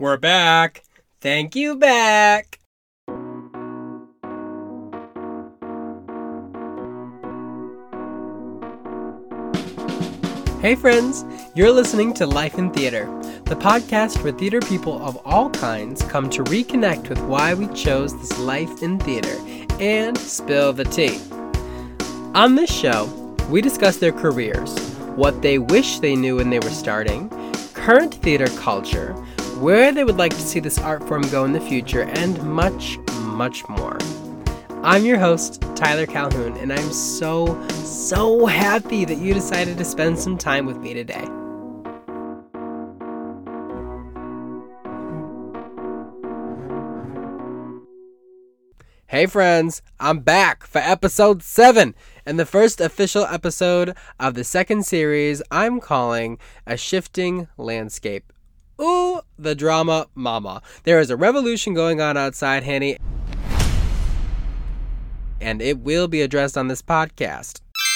We're back. Thank you, back. Hey friends, you're listening to Life in Theater, the podcast where theater people of all kinds come to reconnect with why we chose this life in theater and spill the tea. On this show, we discuss their careers, what they wish they knew when they were starting, current theater culture, where they would like to see this art form go in the future, and much, much more. I'm your host, Tyler Calhoun, and I'm so happy that you decided to spend some time with me today. Hey friends, I'm back for episode 7, and the first official episode of the second series I'm calling A Shifting Landscape. Ooh, the drama mama. There is a revolution going on outside, Hanny, and it will be addressed on this podcast.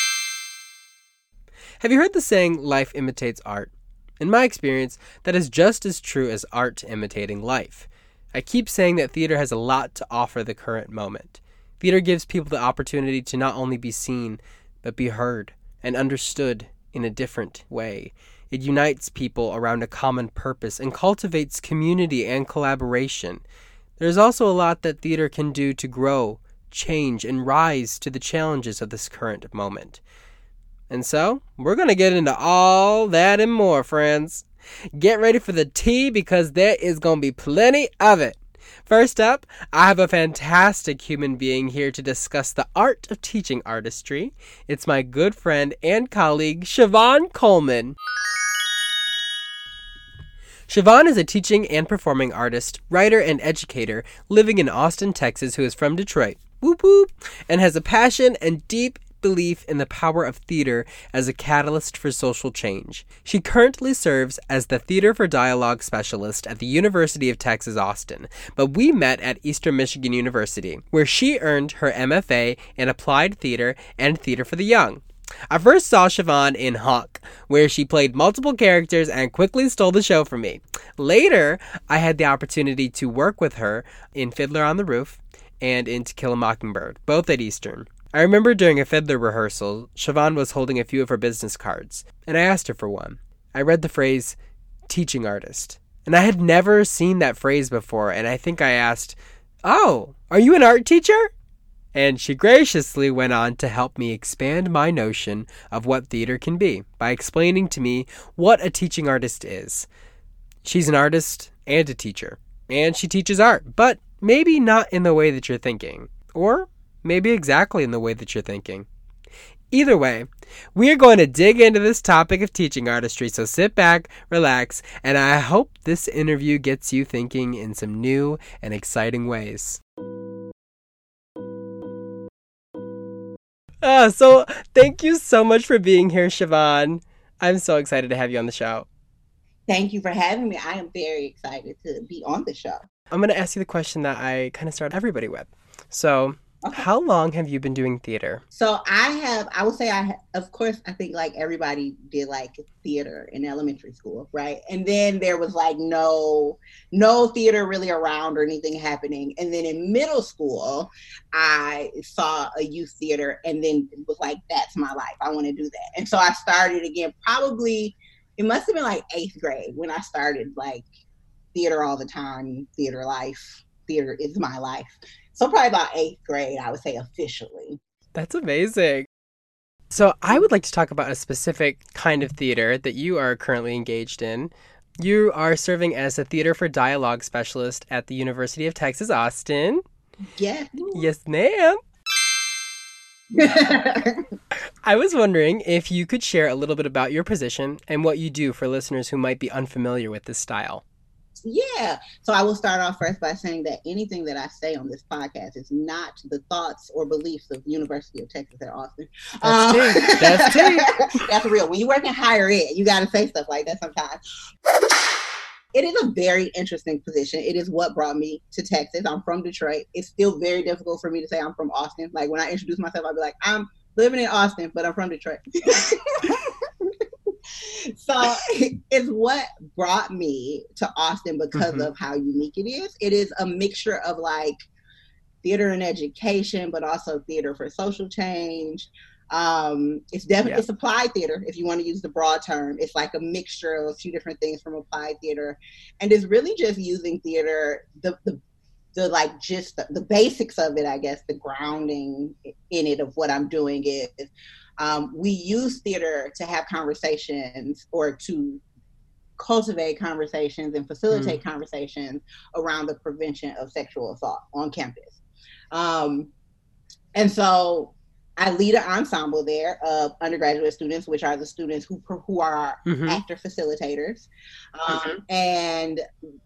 Have you heard the saying, life imitates art? In my experience, that is just as true as art imitating life. I keep saying that theater has a lot to offer the current moment. Theater gives people the opportunity to not only be seen, but be heard and understood in a different way. It unites people around a common purpose and cultivates community and collaboration. There's also a lot that theater can do to grow, change, and rise to the challenges of this current moment. And so, we're going to get into all that and more, friends. Get ready for the tea because there is going to be plenty of it. First up, I have a fantastic human being here to discuss the art of teaching artistry. It's my good friend and colleague, Siobhan Coleman. Siobhan is a teaching and performing artist, writer, and educator living in Austin, Texas, who is from Detroit. Whoop whoop, and has a passion and deep belief in the power of theater as a catalyst for social change. She currently serves as the Theater for Dialogue Specialist at the University of Texas, Austin, but we met at Eastern Michigan University, where she earned her MFA in Applied Theater and Theater for the Young. I first saw Siobhan in Honk, where she played multiple characters and quickly stole the show from me. Later, I had the opportunity to work with her in Fiddler on the Roof and in To Kill a Mockingbird, both at Eastern. I remember during a Fiddler rehearsal, Siobhan was holding a few of her business cards, and I asked her for one. I read the phrase, teaching artist, and I had never seen that phrase before, and I think I asked, "Oh, are you an art teacher?" And she graciously went on to help me expand my notion of what theater can be by explaining to me what a teaching artist is. She's an artist and a teacher, and she teaches art, but maybe not in the way that you're thinking, or maybe exactly in the way that you're thinking. Either way, we are going to dig into this topic of teaching artistry, so sit back, relax, and I hope this interview gets you thinking in some new and exciting ways. So thank you so much for being here, Siobhan. I'm so excited to have you on the show. Thank you for having me. I am very excited to be on the show. I'm going to ask you the question that I kind of start everybody with. So, okay. How long have you been doing theater? So of course, I think like everybody did like theater in elementary school, right? And then there was like no theater really around or anything happening. And then in middle school, I saw a youth theater and then it was like, that's my life. I want to do that. And so I started again, probably, it must have been like 8th grade when I started like theater all the time, theater life, theater is my life. So probably about 8th grade, I would say officially. That's amazing. So I would like to talk about a specific kind of theater that you are currently engaged in. You are serving as a Theater for Dialogue Specialist at the University of Texas, Austin. Yes. Yes, ma'am. I was wondering if you could share a little bit about your position and what you do for listeners who might be unfamiliar with this style. Yeah. So I will start off first by saying that anything that I say on this podcast is not the thoughts or beliefs of University of Texas at Austin. That's tea. That's real. When you work in higher ed, you got to say stuff like that sometimes. It is a very interesting position. It is what brought me to Texas. I'm from Detroit. It's still very difficult for me to say I'm from Austin. Like when I introduce myself, I'll be like, I'm living in Austin, but I'm from Detroit. So it's what brought me to Austin because of how unique it is. It is a mixture of like theater and education, but also theater for social change. It's definitely it's applied theater, if you want to use the broad term. It's like a mixture of a few different things from applied theater, and it's really just using theater, the like just the basics of it, I guess. The grounding in it of what I'm doing is we use theater to have conversations or to cultivate conversations and facilitate conversations around the prevention of sexual assault on campus. And so I lead an ensemble there of undergraduate students, which are the students who are actor facilitators. And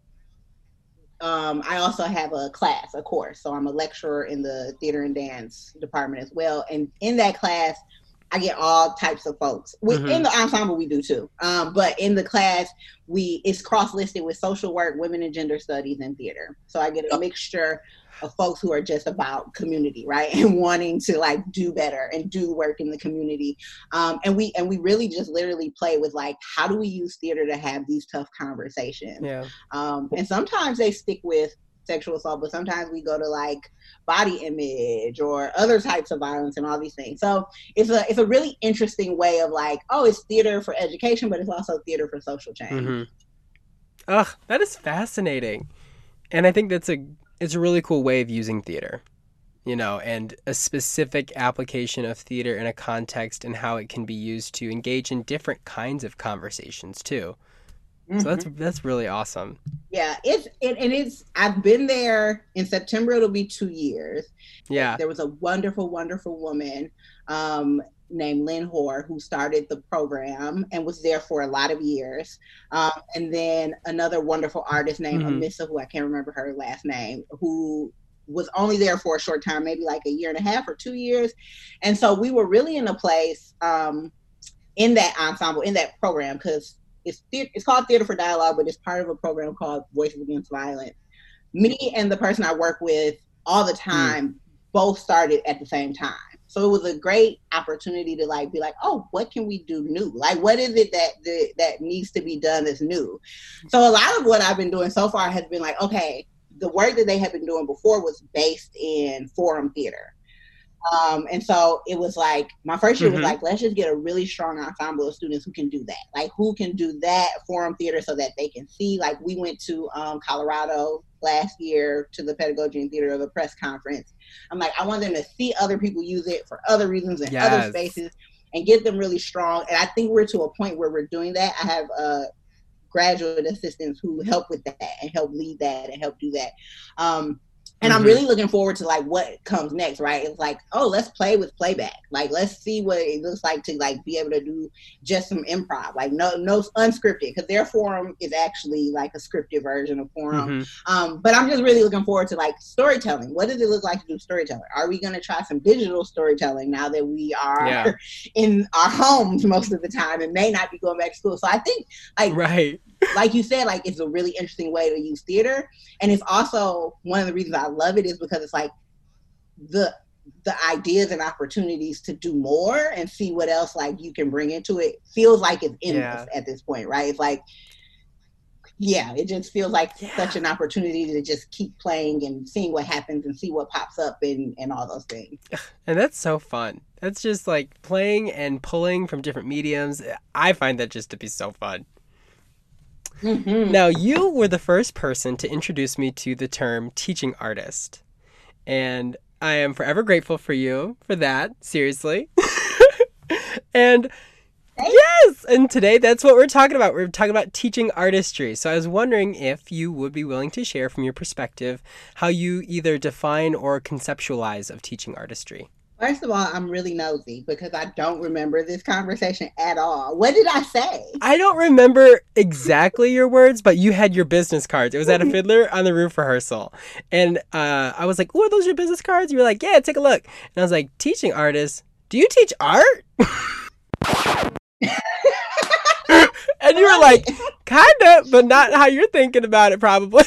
I also have a class, a course. So I'm a lecturer in the theater and dance department as well. And in that class, I get all types of folks. In the ensemble, we do too. But in the class, it's cross-listed with social work, women and gender studies, and theater. So I get a mixture of folks who are just about community, right? And wanting to like do better and do work in the community. And we really just literally play with like, how do we use theater to have these tough conversations? Yeah. And sometimes they stick with sexual assault, but sometimes we go to like body image or other types of violence and all these things. So it's a really interesting way of like, oh, it's theater for education, but it's also theater for social change. Ugh, that is fascinating. And I think it's a really cool way of using theater, you know, and a specific application of theater in a context and how it can be used to engage in different kinds of conversations too. So that's really awesome. Yeah, I've been there in September. It'll be 2 years. Yeah, there was a wonderful, wonderful woman named Lynn Hoare who started the program and was there for a lot of years. And then another wonderful artist named Amissa, who I can't remember her last name, who was only there for a short time, maybe like a year and a half or 2 years. And so we were really in a place in that ensemble, in that program, because it's called Theater for Dialogue, but it's part of a program called Voices Against Violence. Me and the person I work with all the time both started at the same time. So it was a great opportunity to like be like, oh, what can we do new? Like, what is it that needs to be done that's new? So a lot of what I've been doing so far has been like, okay, the work that they had been doing before was based in forum theater. And so it was like, my first year was like, let's just get a really strong ensemble of students who can do that. Like, who can do that forum theater so that they can see. Like, we went to Colorado last year to the Pedagogy and Theater of the Press conference. I'm like, I want them to see other people use it for other reasons in other spaces and get them really strong. And I think we're to a point where we're doing that. I have graduate assistants who help with that and help lead that and help do that. And I'm really looking forward to like what comes next, right? It's like, oh, let's play with playback. Like, let's see what it looks like to like be able to do just some improv, like no unscripted, because their forum is actually like a scripted version of forum. But I'm just really looking forward to like storytelling. What does it look like to do storytelling? Are we going to try some digital storytelling now that we are in our homes most of the time and may not be going back to school? So I think like you said, like it's a really interesting way to use theater. And it's also one of the reasons I love it is because it's like the ideas and opportunities to do more and see what else like you can bring into it feels like it's endless at this point, right? It's like, it just feels like such an opportunity to just keep playing and seeing what happens and see what pops up and all those things. And that's so fun. That's just like playing and pulling from different mediums. I find that just to be so fun. Now, you were the first person to introduce me to the term teaching artist. And I am forever grateful for you for that. Seriously. And yes, and today that's what we're talking about. We're talking about teaching artistry. So I was wondering if you would be willing to share from your perspective how you either define or conceptualize of teaching artistry. First of all, I'm really nosy because I don't remember this conversation at all. What did I say? I don't remember exactly your words, but you had your business cards. It was at a Fiddler on the Roof rehearsal. And I was like, oh, are those your business cards? You were like, yeah, take a look. And I was like, teaching artists? Do you teach art? And you were like, kinda, but not how you're thinking about it, probably.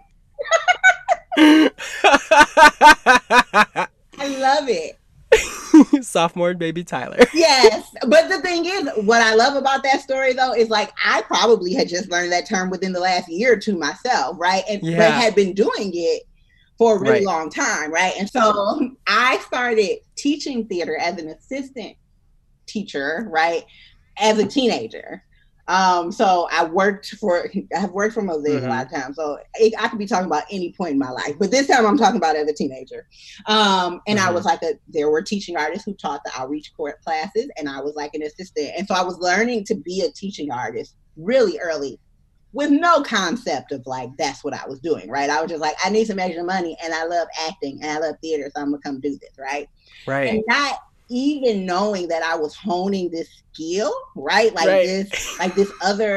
I love it. Sophomore baby Tyler. Yes, but the thing is, what I love about that story though is like I probably had just learned that term within the last year or two myself, right? And but Yeah. had been doing it for a really Right. long time, right? And so I started teaching theater as an assistant teacher, right, as a teenager. So I've worked for Mosaic a lot of times. So I could be talking about any point in my life, but this time I'm talking about as a teenager. And I was like, there were teaching artists who taught the outreach court classes, and I was like an assistant. And so I was learning to be a teaching artist really early with no concept of like, that's what I was doing, right? I was just like, I need some extra money and I love acting and I love theater, so I'm gonna come do this, right? Right. And not even knowing that I was honing this skill, right? Like these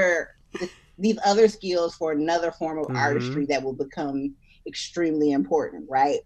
other skills for another form of artistry that will become extremely important, right?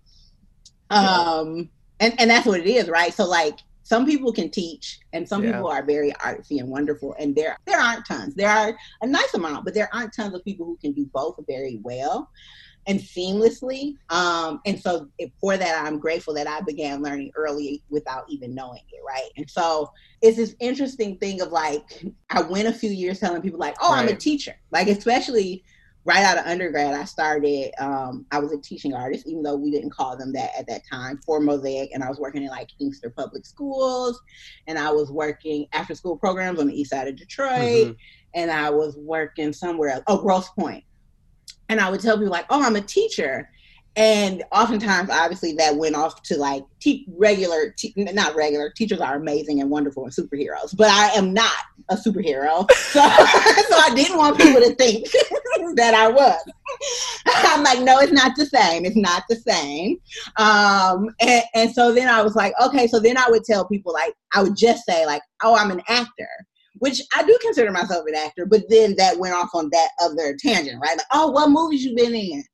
And that's what it is, right? So like some people can teach and some people are very artsy and wonderful, and there aren't tons. There are a nice amount, but there aren't tons of people who can do both very well and seamlessly. And so for that, I'm grateful that I began learning early without even knowing it, right? And so it's this interesting thing of like, I went a few years telling people like, oh, I'm a teacher. Like, especially right out of undergrad, I started, I was a teaching artist, even though we didn't call them that at that time, for Mosaic. And I was working in like Inkster Public Schools, and I was working after school programs on the east side of Detroit. And I was working somewhere else, Grosse Pointe. And I would tell people like, oh, I'm a teacher. And oftentimes, obviously, that went off to like not regular. Teachers are amazing and wonderful and superheroes, but I am not a superhero. So I didn't want people to think that I was. I'm like, no, it's not the same. It's not the same. And so then I was like, okay. So then I would tell people like, I would just say like, oh, I'm an actor, which I do consider myself an actor, but then that went off on that other tangent, right? Like, oh, what movies you been in?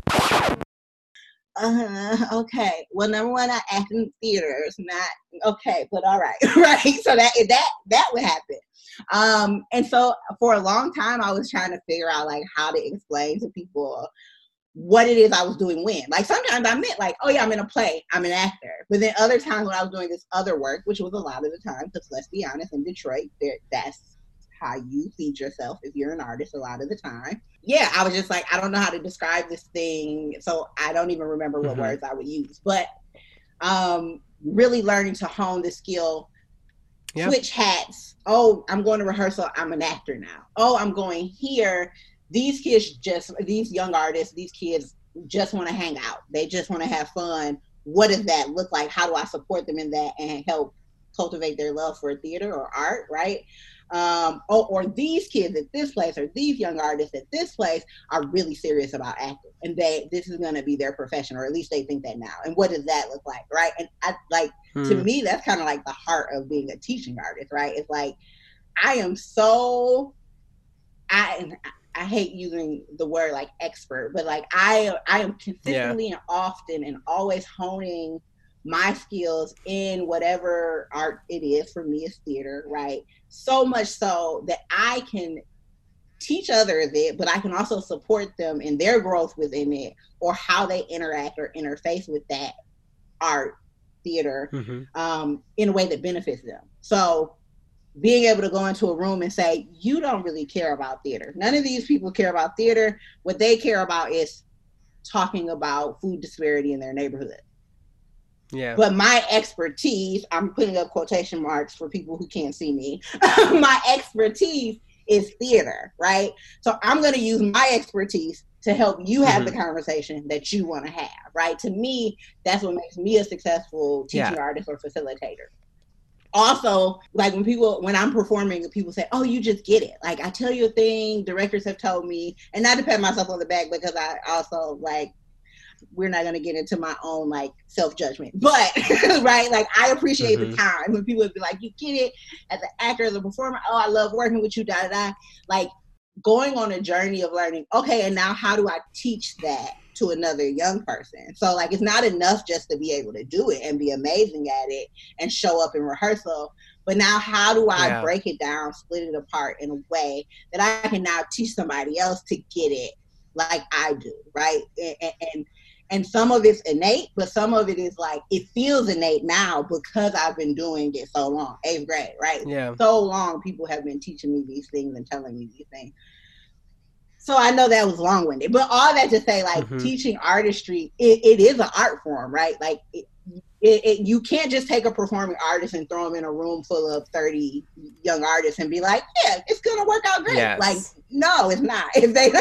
Okay. Well, number one, I act in theaters, not okay, but all right, right. So that would happen. And so for a long time, I was trying to figure out like how to explain to people what it is I was doing when. Like sometimes I meant like, oh yeah, I'm in a play, I'm an actor. But then other times when I was doing this other work, which was a lot of the time, because let's be honest, in Detroit, that's how you feed yourself if you're an artist a lot of the time. Yeah, I was just like, I don't know how to describe this thing, so I don't even remember what words I would use. But really learning to hone the skill, switch hats. Oh, I'm going to rehearsal, I'm an actor now. Oh, I'm going here. These young artists, these kids just want to hang out. They just want to have fun. What does that look like? How do I support them in that and help cultivate their love for theater or art, right? Or these kids at this place or these young artists at this place are really serious about acting, and this is going to be their profession, or at least they think that now. And what does that look like, right? And to me, that's kind of like the heart of being a teaching artist, right? It's like I hate using the word like expert, but like I am consistently and often and always honing my skills in whatever art it is. For me, it's theater, right? So much so that I can teach others it, but I can also support them in their growth within it, or how they interact or interface with that art, theater, in a way that benefits them. So being able to go into a room and say, you don't really care about theater. None of these people care about theater. What they care about is talking about food disparity in their neighborhood. Yeah. But my expertise, I'm putting up quotation marks for people who can't see me. My expertise is theater, right? So I'm going to use my expertise to help you have the conversation that you want to have, right? To me, that's what makes me a successful teaching artist or facilitator. Also, like when I'm performing, people say, oh, you just get it. Like, I tell you a thing, directors have told me, and not to pat myself on the back, because I also like, we're not going to get into my own like self-judgment, but right. Like I appreciate the time when people would be like, you get it as an actor, as a performer. Oh, I love working with you. Like going on a journey of learning. Okay. And now how do I teach that to another young person? So like, it's not enough just to be able to do it and be amazing at it and show up in rehearsal. But now how do I break it down, split it apart in a way that I can now teach somebody else to get it like I do. Right. And some of it's innate, but some of it is like, it feels innate now because I've been doing it so long. 8th grade, right? Yeah. So long people have been teaching me these things and telling me these things. So I know that was long-winded, but all that to say, like, teaching artistry, it is an art form, right? Like, you can't just take a performing artist and throw them in a room full of 30 young artists and be like, yeah, it's gonna work out great. Yes. Like, no, it's not. If they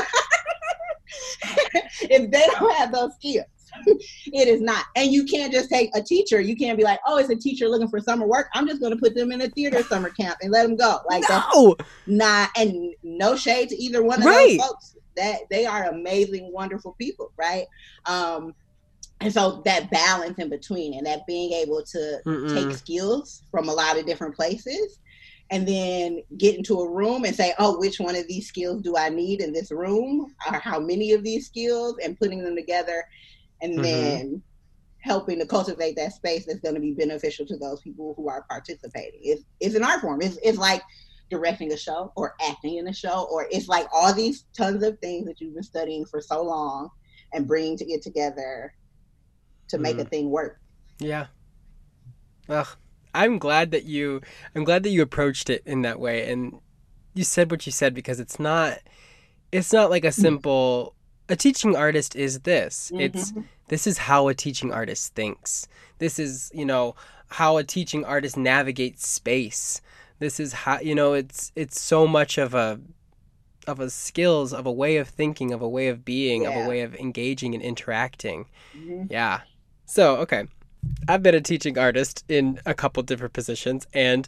if they don't have those skills, it is not. And you can't just take a teacher. You can't be like, oh, it's a teacher looking for summer work, I'm just going to put them in a theater summer camp and let them go. Like, no. That's not, and no shade to either one of those folks. That they are amazing, wonderful people, right? And so that balance in between, and that being able to take skills from a lot of different places and then get into a room and say, oh, which one of these skills do I need in this room? Or how many of these skills, and putting them together and then helping to cultivate that space that's going to be beneficial to those people who are participating. It's an art form. It's like directing a show or acting in a show, or it's like all these tons of things that you've been studying for so long and bringing it together to make a thing work. Yeah. Ugh. I'm glad that you approached it in that way, and you said what you said, because it's not like a simple, a teaching artist is this. This is how a teaching artist thinks. This is, how a teaching artist navigates space. This is how, it's so much of a skills, of a way of thinking, of a way of being, of a way of engaging and interacting. Yeah. So, okay. I've been a teaching artist in a couple different positions, and,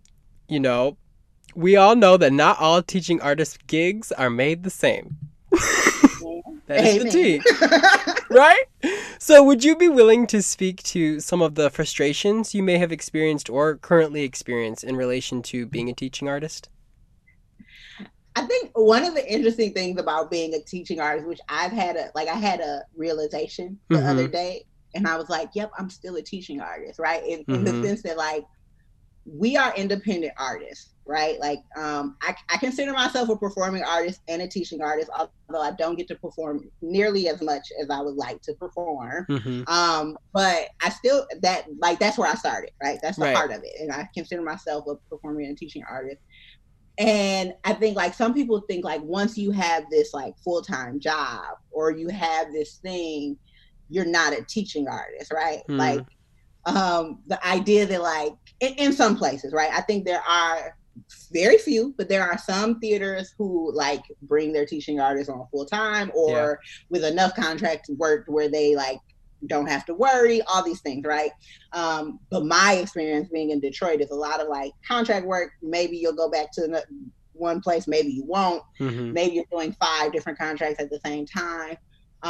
we all know that not all teaching artist gigs are made the same. That is the tea. Right? So would you be willing to speak to some of the frustrations you may have experienced or currently experience in relation to being a teaching artist? I think one of the interesting things about being a teaching artist, which I had a realization the other day, and I was like, yep, I'm still a teaching artist, right? In the sense that, like, we are independent artists, right? Like, I consider myself a performing artist and a teaching artist, although I don't get to perform nearly as much as I would like to perform. But I still, that's where I started, right? That's the heart of it. And I consider myself a performing and teaching artist. And I think, like, some people think, like, once you have this, like, full-time job or you have this thing, you're not a teaching artist, right? Like, the idea that, like, in some places, right? I think there are very few, but there are some theaters who, like, bring their teaching artists on full time or with enough contract work where they, like, don't have to worry, all these things, right? But my experience being in Detroit is a lot of, like, contract work. Maybe you'll go back to one place, maybe you won't. Maybe you're doing 5 different contracts at the same time.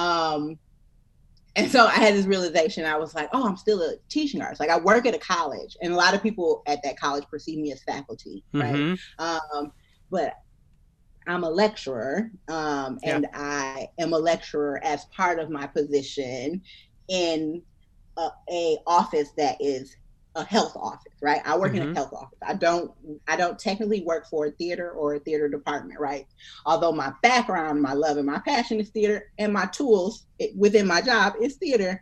And so I had this realization. I was like, oh, I'm still a teaching artist. Like, I work at a college, and a lot of people at that college perceive me as faculty, right? But I'm a lecturer, and I am a lecturer as part of my position in a office that is a health office, right? I work in a health office. I don't technically work for a theater or a theater department, right? Although my background, my love and my passion is theater, and my tools within my job is theater.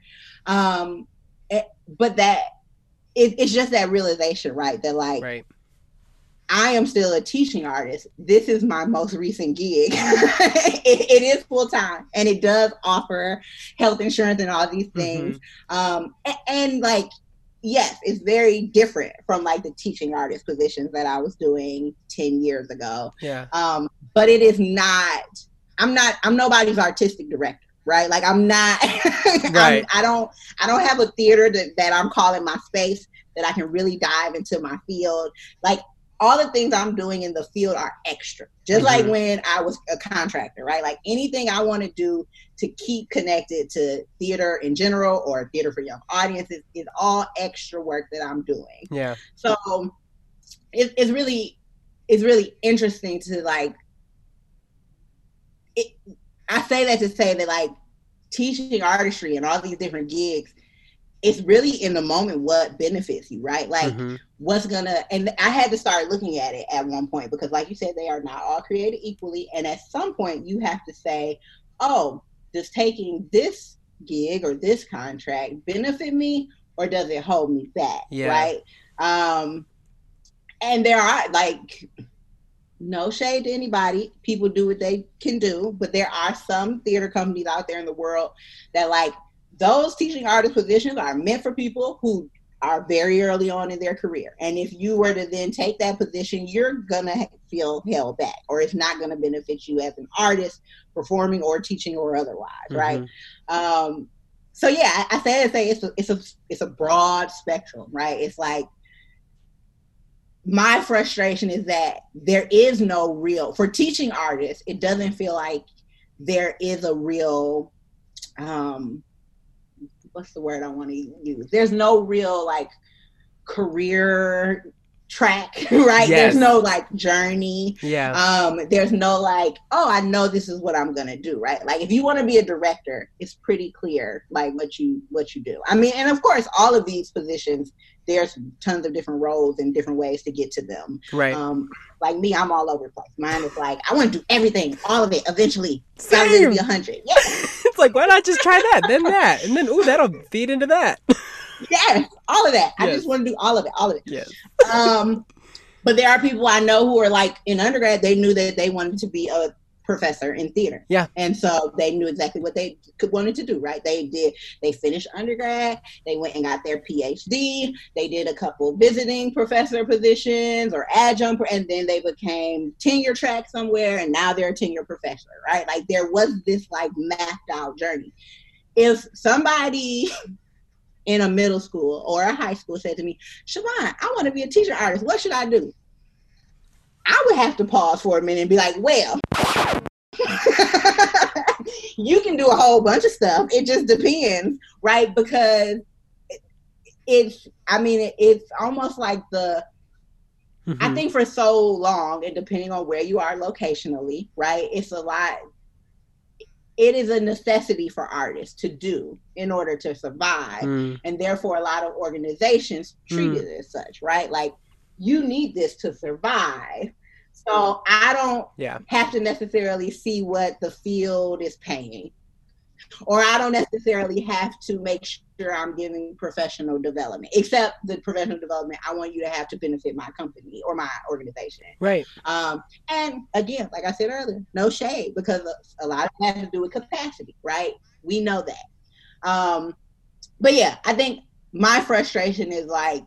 But that it's just that realization, right? That, like, I am still a teaching artist. This is my most recent gig. It is full time, and it does offer health insurance and all these things. And like, yes, it's very different from, like, the teaching artist positions that I was doing 10 years ago. But it is not, I'm nobody's artistic director, right? Like, I'm not, I don't have a theater that I'm calling my space, that I can really dive into my field. Like, all the things I'm doing in the field are extra. Just like when I was a contractor, right? Like, anything I want to do to keep connected to theater in general or theater for young audiences is all extra work that I'm doing. So it's really interesting to, like, I say that to say that, like, teaching artistry and all these different gigs, it's really in the moment what benefits you, right? Like, what's gonna, and I had to start looking at it at one point, because, like you said, they are not all created equally. And at some point you have to say, oh, does taking this gig or this contract benefit me, or does it hold me back? Yeah. Right. And there are, like, no shade to anybody. People do what they can do, but there are some theater companies out there in the world that, like, those teaching artist positions are meant for people who are very early on in their career. And if you were to then take that position, you're going to feel held back, or it's not going to benefit you as an artist performing or teaching or otherwise. Right. So yeah, I say it's a broad spectrum, right? It's like, my frustration is that there is no real, for teaching artists, it doesn't feel like there is a real, what's the word I want to use? There's no real, like, career track, right? Yes. There's no, like, journey. Yeah. There's no, like, oh, I know this is what I'm gonna do, right? Like, if you want to be a director, it's pretty clear, like, what you do. I mean, and of course, all of these positions, there's tons of different roles and different ways to get to them. Right. Like me, I'm all over the place. Mine is like, I want to do everything, all of it, eventually. Same. Gotta be 100. Yeah. It's like, why not just try that, then that, and then, ooh, that'll feed into that. Yes, all of that. Yes. I just want to do all of it. Yes. But there are people I know who are, like, in undergrad, they knew that they wanted to be a professor in theater. Yeah. And so they knew exactly what they wanted to do, right? They finished undergrad, they went and got their PhD, they did a couple visiting professor positions or adjunct, and then they became tenure track somewhere, and now they're a tenure professor, right? Like, there was this, like, mapped out journey. If somebody in a middle school or a high school said to me, Siobhan, I want to be a teacher artist, what should I do? I would have to pause for a minute and be like, well, you can do a whole bunch of stuff. It just depends, right? Because it's almost like I think for so long, and depending on where you are locationally, right, it's a lot. It is a necessity for artists to do in order to survive. And therefore, a lot of organizations treat it as such, right? Like, you need this to survive. So I don't have to necessarily see what the field is paying, or I don't necessarily have to make sure I'm giving professional development, except the professional development I want you to have to benefit my company or my organization. Right. And again, like I said earlier, no shade, because a lot of it has to do with capacity, right? We know that. But yeah, I think my frustration is, like,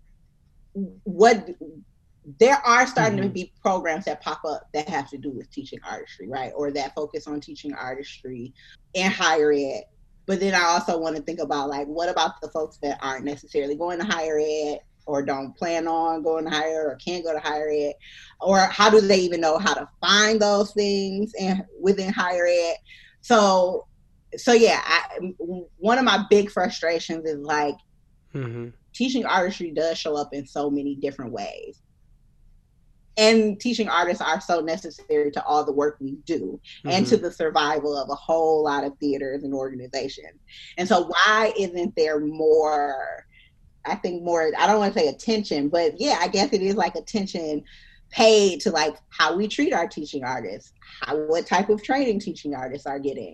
there are starting to be programs that pop up that have to do with teaching artistry, right? Or that focus on teaching artistry in higher ed. But then I also want to think about, like, what about the folks that aren't necessarily going to higher ed, or don't plan on going to higher, or can't go to higher ed? Or how do they even know how to find those things within higher ed? So yeah, one of my big frustrations is, like, teaching artistry does show up in so many different ways. And teaching artists are so necessary to all the work we do and to the survival of a whole lot of theaters and organizations. And so why isn't there more, I don't want to say attention, but yeah, I guess it is, like, attention paid to, like, how we treat our teaching artists, what type of training teaching artists are getting,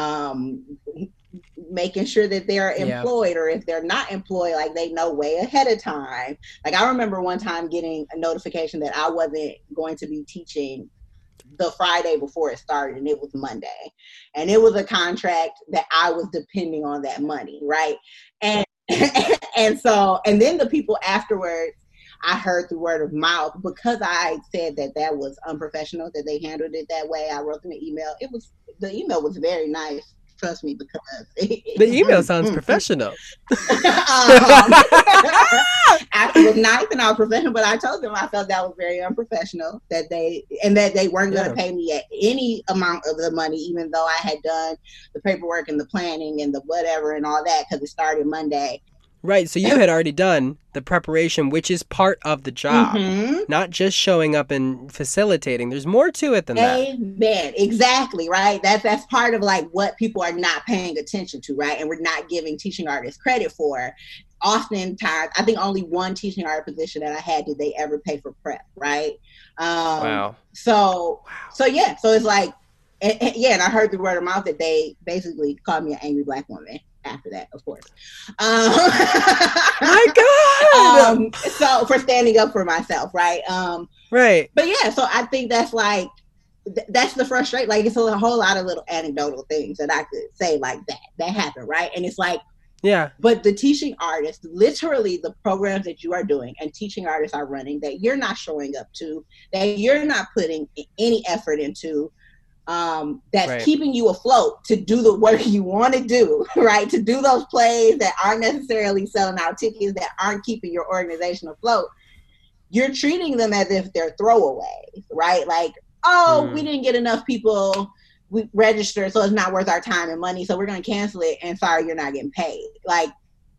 making sure that they're employed, or if they're not employed, like, they know way ahead of time. Like, I remember one time getting a notification that I wasn't going to be teaching the Friday before it started, and it was Monday, and it was a contract that I was depending on that money, right? And and then the people afterwards, I heard through word of mouth, because I said that was unprofessional, that they handled it that way. I wrote them an email. The email was very nice. Trust me, because the email sounds professional. Actually, it was nice and I was professional, but I told them I felt that was very unprofessional. That they weren't going to pay me at any amount of the money, even though I had done the paperwork and the planning and the whatever and all that, because it started Monday. Right, so you had already done the preparation, which is part of the job, not just showing up and facilitating. There's more to it than that. Amen. Exactly, right? That's part of, like, what people are not paying attention to, right? And we're not giving teaching artists credit for. Oftentimes, I think only one teaching art position that I had did they ever pay for prep, right? Wow. So yeah, so it's like, Yeah, and I heard through word of mouth that they basically called me an angry Black woman after that, of course. My God! So for standing up for myself, right? Right. But yeah, so I think that's like, that's the frustration. Like, it's a whole lot of little anecdotal things that I could say like that happened, right? And it's like, yeah. But the teaching artists, literally the programs that you are doing and teaching artists are running that you're not showing up to, that you're not putting any effort into, that's right. keeping you afloat to do the work you want to do, right? To do those plays that aren't necessarily selling out tickets, that aren't keeping your organization afloat. You're treating them as if they're throwaways, right? Like, oh, we didn't get enough people we registered, so it's not worth our time and money, so we're going to cancel it, and sorry, you're not getting paid. Like,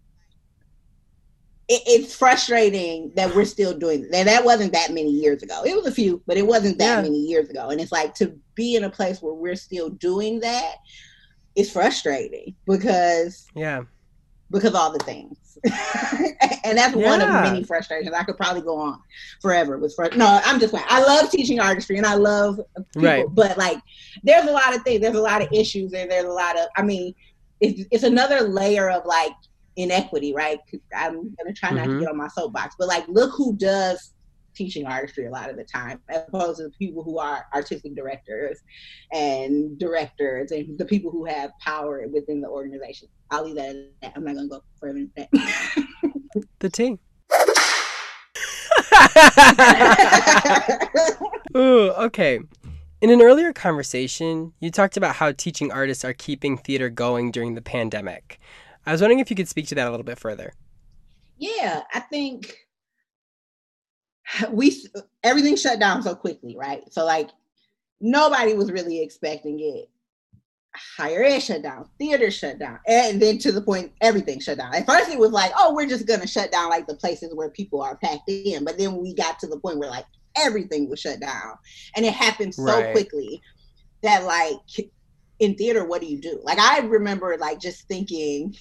it's frustrating that we're still doing that. That wasn't that many years ago. It was a few, but it wasn't that many years ago. And it's like, to be in a place where we're still doing that is frustrating because all the things. And that's one of many frustrations. I could probably go on forever with no, I'm just playing. I love teaching artistry and I love people, but like, there's a lot of things, there's a lot of issues, and there's a lot of, I mean, it's another layer of like inequity, right? I'm gonna try not to get on my soapbox, but like, look who does teaching artistry a lot of the time, as opposed to the people who are artistic directors and the people who have power within the organization. I'll leave that at that. I'm not gonna go further than that. The tea. Ooh, okay. In an earlier conversation, you talked about how teaching artists are keeping theater going during the pandemic. I was wondering if you could speak to that a little bit further. Yeah, I think everything shut down so quickly, right? So like, nobody was really expecting it. Higher ed shut down, theater shut down, and then to the point everything shut down. At first it was like, oh, we're just gonna shut down like the places where people are packed in, but then we got to the point where like everything was shut down, and it happened so quickly that like, in theater, what do you do? Like, I remember like just thinking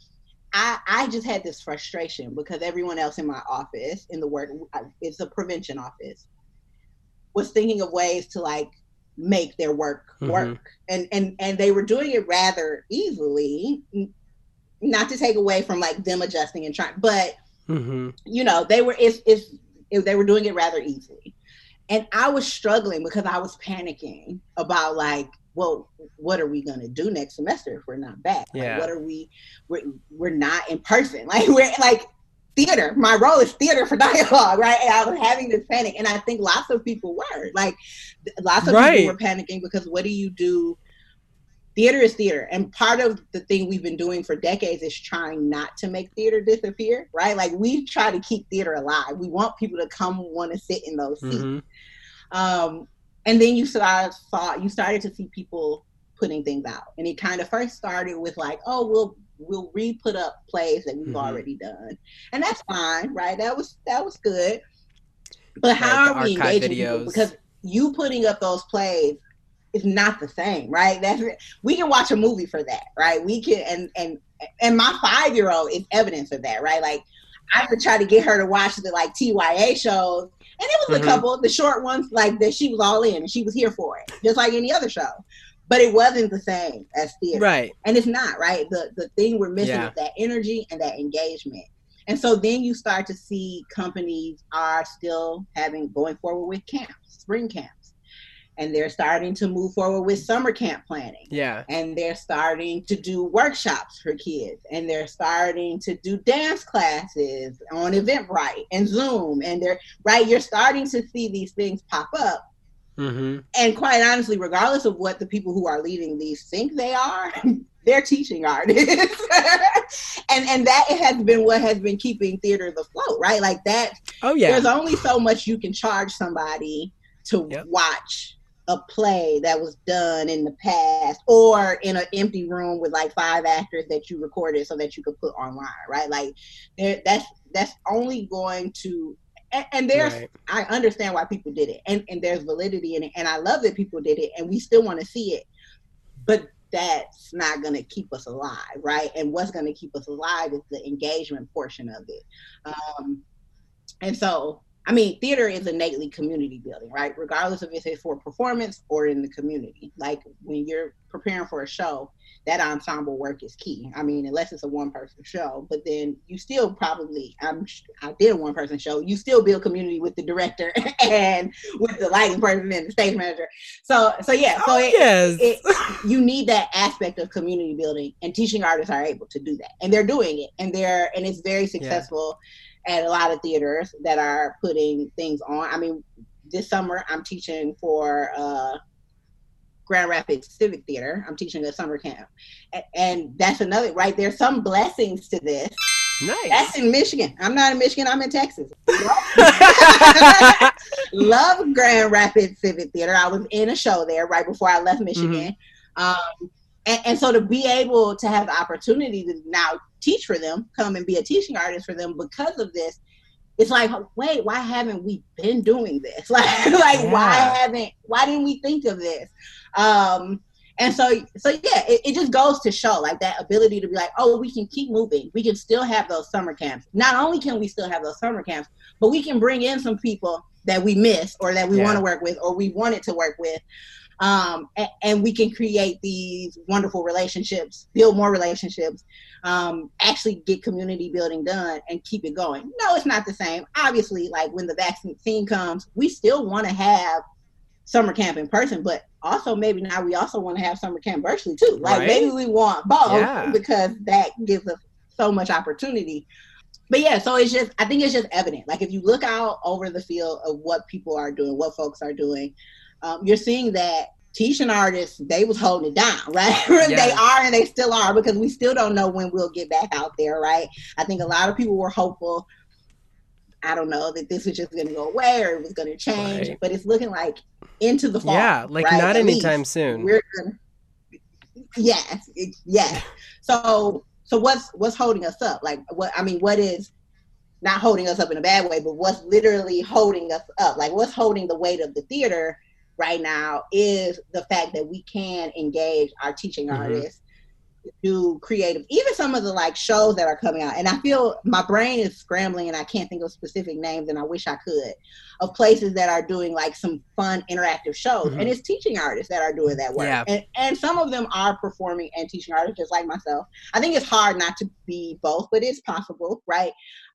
I just had this frustration because everyone else in my office, in the work, it's a prevention office, was thinking of ways to like make their work work. And they were doing it rather easily, not to take away from like them adjusting and trying, but you know, they were they were doing it rather easily. And I was struggling because I was panicking about like, well, what are we going to do next semester if we're not back? Like, what are we're not in person. Like, we're like, theater, my role is theater for dialogue, right? And I was having this panic, and I think lots of people were like, lots of people were panicking because what do you do? Theater is theater, and part of the thing we've been doing for decades is trying not to make theater disappear, right? Like, we try to keep theater alive. We want people to come want to sit in those seats. And then you started to see people putting things out, and it kind of first started with like, oh, we'll re-put up plays that we've already done, and that's fine, right? That was good. But how are we engaging people? Because you putting up those plays is not the same, right? We can watch a movie for that, right? We can, and my 5-year-old is evidence of that, right? Like, I would try to get her to watch the like TYA shows, and it was a couple, the short ones, like that she was all in and she was here for it, just like any other show. But it wasn't the same as theater. Right. And it's not, right? The thing we're missing is that energy and that engagement. And so then you start to see companies are still going forward with camps, spring camps. And they're starting to move forward with summer camp planning. Yeah. And they're starting to do workshops for kids. And they're starting to do dance classes on Eventbrite and Zoom. And you're starting to see these things pop up. And quite honestly, regardless of what the people who are leading these think they are, they're teaching artists. and that has been what has been keeping theater afloat, right? Like that. Oh yeah. There's only so much you can charge somebody to watch a play that was done in the past, or in an empty room with like 5 actors that you recorded so that you could put online, right? Like that's only going to, and there's, I understand why people did it, and there's validity in it, and I love that people did it, and we still want to see it, but that's not going to keep us alive, right? And what's going to keep us alive is the engagement portion of it. And so I mean, theater is innately community building, right? Regardless of if it's for performance or in the community. Like when you're preparing for a show, that ensemble work is key. I mean, unless it's a one-person show, but then you still probably, I did a one-person show, you still build community with the director and with the lighting person and the stage manager. So yeah, so you need that aspect of community building, and teaching artists are able to do that, and they're doing it, and it's very successful. Yeah. At a lot of theaters that are putting things on. I mean, this summer I'm teaching for Grand Rapids Civic Theater. I'm teaching a summer camp. And that's another, right? There's some blessings to this. Nice. That's in Michigan. I'm not in Michigan. I'm in Texas. Love Grand Rapids Civic Theater. I was in a show there right before I left Michigan. Mm-hmm. And so to be able to have the opportunity to now teach for them, come and be a teaching artist for them because of this, it's like, wait, why haven't we been doing this? Why didn't we think of this? And so yeah, it just goes to show like that ability to be like, oh, we can keep moving. We can still have those summer camps. Not only can we still have those summer camps, but we can bring in some people that we miss or that we want to work with or we wanted to work with. And we can create these wonderful relationships, build more relationships, actually get community building done and keep it going. No, it's not the same. Obviously, like when the vaccine comes, we still want to have summer camp in person, but also maybe now we also want to have summer camp virtually too. Like maybe we want both because that gives us so much opportunity. But yeah, so I think it's just evident. Like if you look out over the field of what people are doing, what folks are doing, you're seeing that teaching artists, they was holding it down, right? Yes. They are and they still are, because we still don't know when we'll get back out there, right? I think a lot of people were hopeful, I don't know, that this was just going to go away or it was going to change, but it's looking like into the fall. Yeah, like right? Not anytime soon. Yes. So what's holding us up? Like what is not holding us up in a bad way, but what's literally holding us up? Like what's holding the weight of the theater right now is the fact that we can engage our teaching artists, do creative, even some of the like shows that are coming out. And I feel my brain is scrambling and I can't think of specific names, and I wish I could, of places that are doing like some fun interactive shows. And it's teaching artists that are doing that work. Yeah. And some of them are performing and teaching artists just like myself. I think it's hard not to be both, but it's possible, right?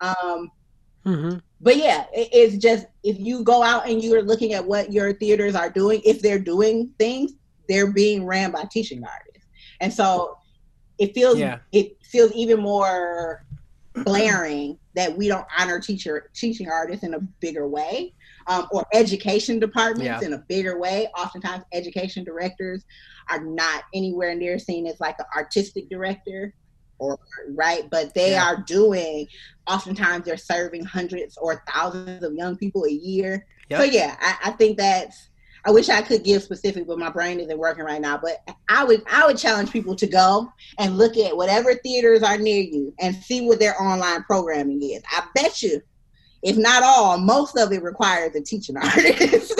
But yeah, it's just, if you go out and you're looking at what your theaters are doing, if they're doing things, they're being ran by teaching artists. And so it feels even more glaring that we don't honor teaching artists in a bigger way, or education departments in a bigger way. Oftentimes education directors are not anywhere near seen as like an artistic director, but they are doing, oftentimes they're serving hundreds or thousands of young people a year. So yeah, I think I wish I could give specific, but my brain isn't working right now. But I would challenge people to go and look at whatever theaters are near you and see what their online programming is. I bet you, if not all, most of it requires a teaching artist.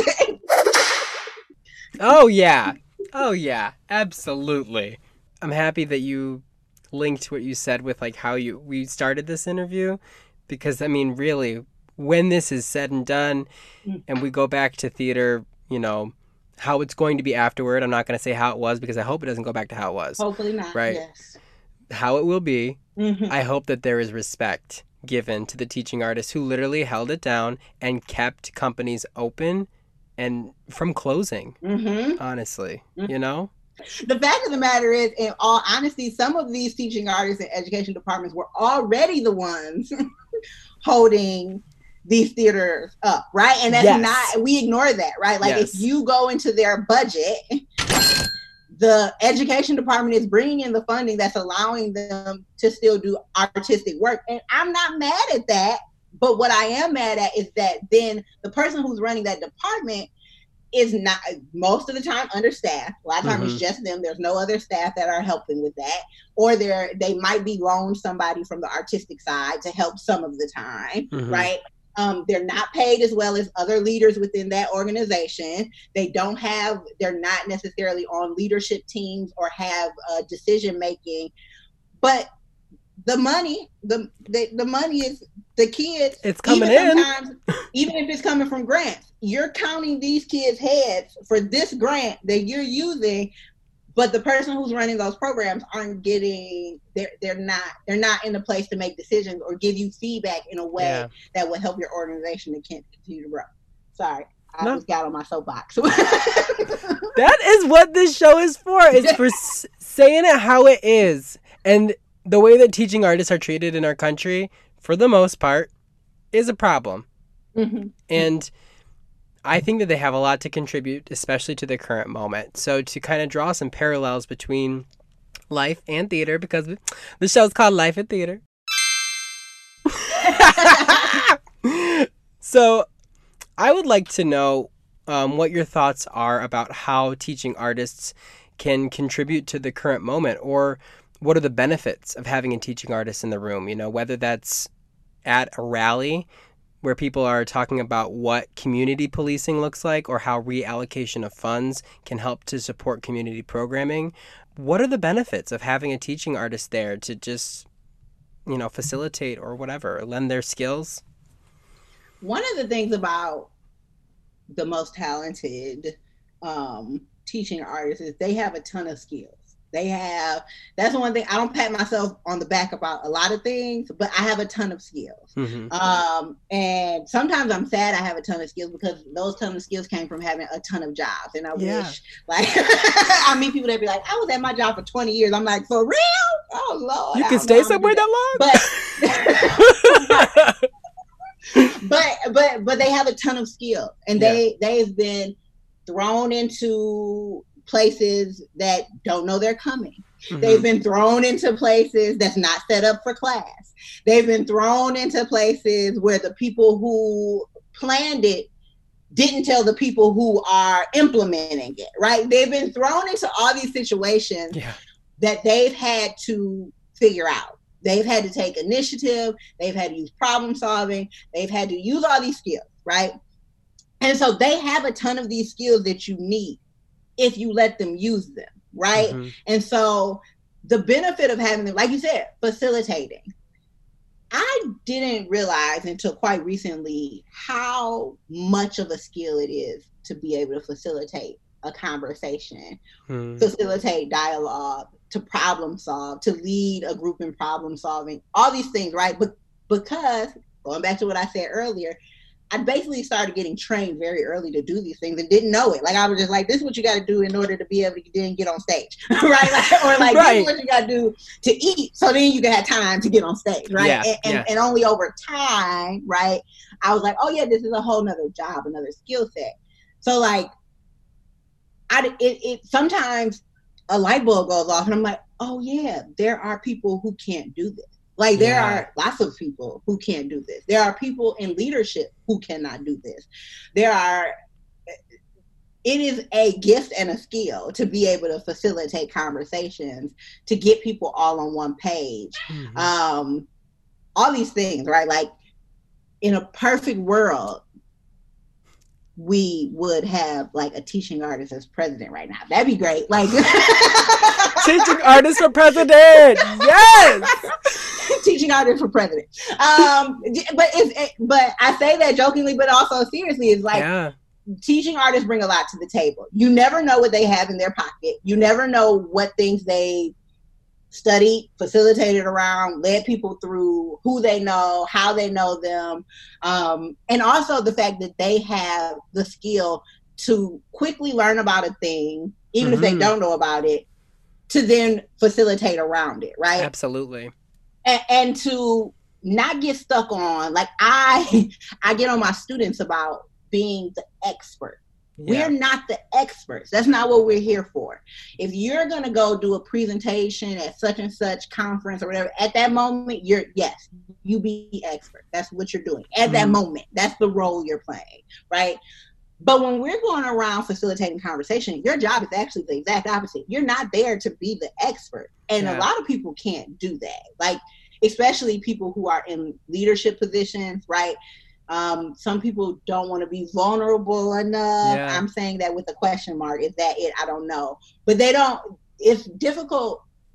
Oh yeah, absolutely. I'm happy that you linked what you said with like how we started this interview, because I mean, really, when this is said and done and we go back to theater, you know, how it's going to be afterward. I'm not going to say how it was, because I hope it doesn't go back to how it was. Hopefully not. Right. Yes. How it will be. I hope that there is respect given to the teaching artists who literally held it down and kept companies open and from closing. Honestly, you know? The fact of the matter is, in all honesty, some of these teaching artists and education departments were already the ones holding these theaters up, right? And that's not, we ignore that, right? Like if you go into their budget, the education department is bringing in the funding that's allowing them to still do artistic work. And I'm not mad at that, but what I am mad at is that then the person who's running that department is not, most of the time, understaffed. A lot of times it's just them. There's no other staff that are helping with that. Or they might be loaned somebody from the artistic side to help some of the time, right? They're not paid as well as other leaders within that organization. They're not necessarily on leadership teams or have decision making. But the money, the money is the kids. It's coming even in. Sometimes, even if it's coming from grants, you're counting these kids' heads for this grant that you're using, but the person who's running those programs aren't getting. They're not in a place to make decisions or give you feedback in a way that will help your organization to continue to grow. Sorry. I just got on my soapbox. That is what this show is for. It's for saying it how it is. And the way that teaching artists are treated in our country, for the most part, is a problem. Mm-hmm. And I think that they have a lot to contribute, especially to the current moment. So to kind of draw some parallels between life and theater, because the show's called Life and Theater. So I would like to know what your thoughts are about how teaching artists can contribute to the current moment, or what are the benefits of having a teaching artist in the room? You know, whether that's at a rally where people are talking about what community policing looks like, or how reallocation of funds can help to support community programming. What are the benefits of having a teaching artist there to just, you know, facilitate or whatever, lend their skills? One of the things about the most talented teaching artists is they have a ton of skills. That's one thing. I don't pat myself on the back about a lot of things, but I have a ton of skills. Mm-hmm. And sometimes I'm sad I have a ton of skills, because those ton of skills came from having a ton of jobs. And I wish, like, I meet people that be like, I was at my job for 20 years. I'm like, for real? Oh, Lord. You can stay somewhere that long? But they have a ton of skill, and they've been thrown into places that don't know they're coming. Mm-hmm. They've been thrown into places that's not set up for class. They've been thrown into places where the people who planned it didn't tell the people who are implementing it, right? They've been thrown into all these situations that they've had to figure out. They've had to take initiative. They've had to use problem solving. They've had to use all these skills, right? And so they have a ton of these skills that you need if you let them use them, right? Mm-hmm. And so the benefit of having them, like you said, facilitating. I didn't realize until quite recently how much of a skill it is to be able to facilitate a conversation, facilitate dialogue, to problem solve, to lead a group in problem solving, all these things, right? But because, going back to what I said earlier, I basically started getting trained very early to do these things and didn't know it. Like, I was just like, this is what you got to do in order to be able to then get on stage, right? Like, or like, this is what you got to do to eat, so then you can have time to get on stage, right? And only over time, right, I was like, oh yeah, this is a whole nother job, another skill set. So like, it sometimes a light bulb goes off and I'm like, oh yeah, there are people who can't do this. Like, there are lots of people who can't do this. There are people in leadership who cannot do this. It is a gift and a skill to be able to facilitate conversations, to get people all on one page. Mm-hmm. All these things, right? Like, in a perfect world, we would have like a teaching artist as president right now. That'd be great. Like, teaching artist for president. Yes. Teaching artist for president. But I say that jokingly, but also seriously. It's like, teaching artists bring a lot to the table. You never know what they have in their pocket. You never know what things they studied, facilitated around, led people through, who they know, how they know them. And also the fact that they have the skill to quickly learn about a thing, even if they don't know about it, to then facilitate around it, right? Absolutely. And to not get stuck on, like, I get on my students about being the expert. We're not the experts. That's not what we're here for. If you're going to go do a presentation at such and such conference or whatever, at that moment, you be the expert. That's what you're doing. At that moment, that's the role you're playing, right? But when we're going around facilitating conversation, your job is actually the exact opposite. You're not there to be the expert. And a lot of people can't do that. Like, especially people who are in leadership positions, right? Some people don't want to be vulnerable enough. Yeah. I'm saying that with a question mark. Is that it? I don't know. But it's difficult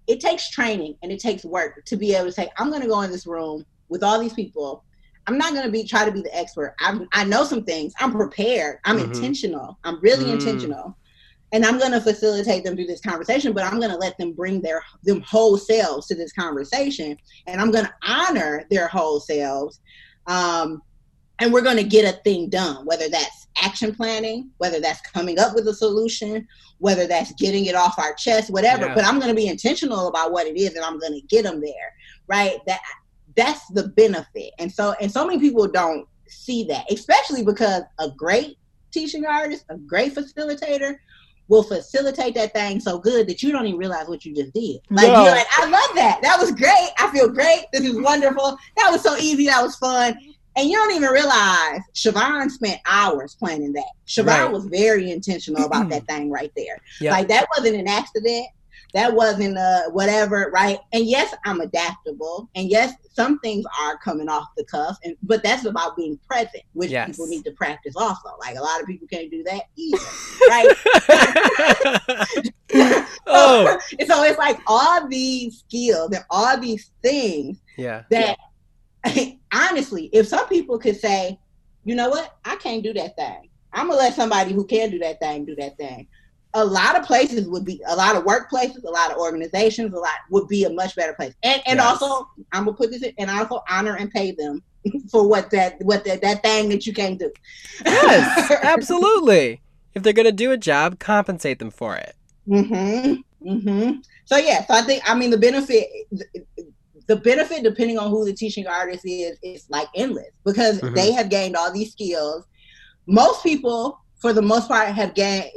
it takes training and it takes work to be able to say, I'm going to go in this room with all these people. I'm not going to try to be the expert. I know some things. I'm prepared. I'm intentional. I'm really intentional. And I'm going to facilitate them through this conversation, but I'm going to let them bring them whole selves to this conversation. And I'm going to honor their whole selves. And we're going to get a thing done, whether that's action planning, whether that's coming up with a solution, whether that's getting it off our chest, whatever. Yeah. But I'm going to be intentional about what it is, and I'm going to get them there, right? That's the benefit. And so many people don't see that, especially because a great teaching artist, a great facilitator will facilitate that thing so good that you don't even realize what you just did. Like, you're like, I love that. That was great. I feel great. This is wonderful. That was so easy. That was fun. And you don't even realize Siobhan spent hours planning that. Siobhan was very intentional about that thing right there. Yep. Like, that wasn't an accident. That wasn't whatever, right? And yes, I'm adaptable. And yes, some things are coming off the cuff. But that's about being present, which people need to practice also. Like, a lot of people can't do that either, right? So it's like all these skills and all these things that, honestly, if some people could say, you know what, I can't do that thing. I'm going to let somebody who can do that thing do that thing. A lot of places would be, a lot of workplaces, a lot of organizations, would be a much better place. And also, I'm going to put this in, and also honor and pay them for that thing that you can't do. Yes, absolutely. If they're going to do a job, compensate them for it. So I think, the benefit, depending on who the teaching artist is like endless, because they have gained all these skills. Most people, for the most part, have gained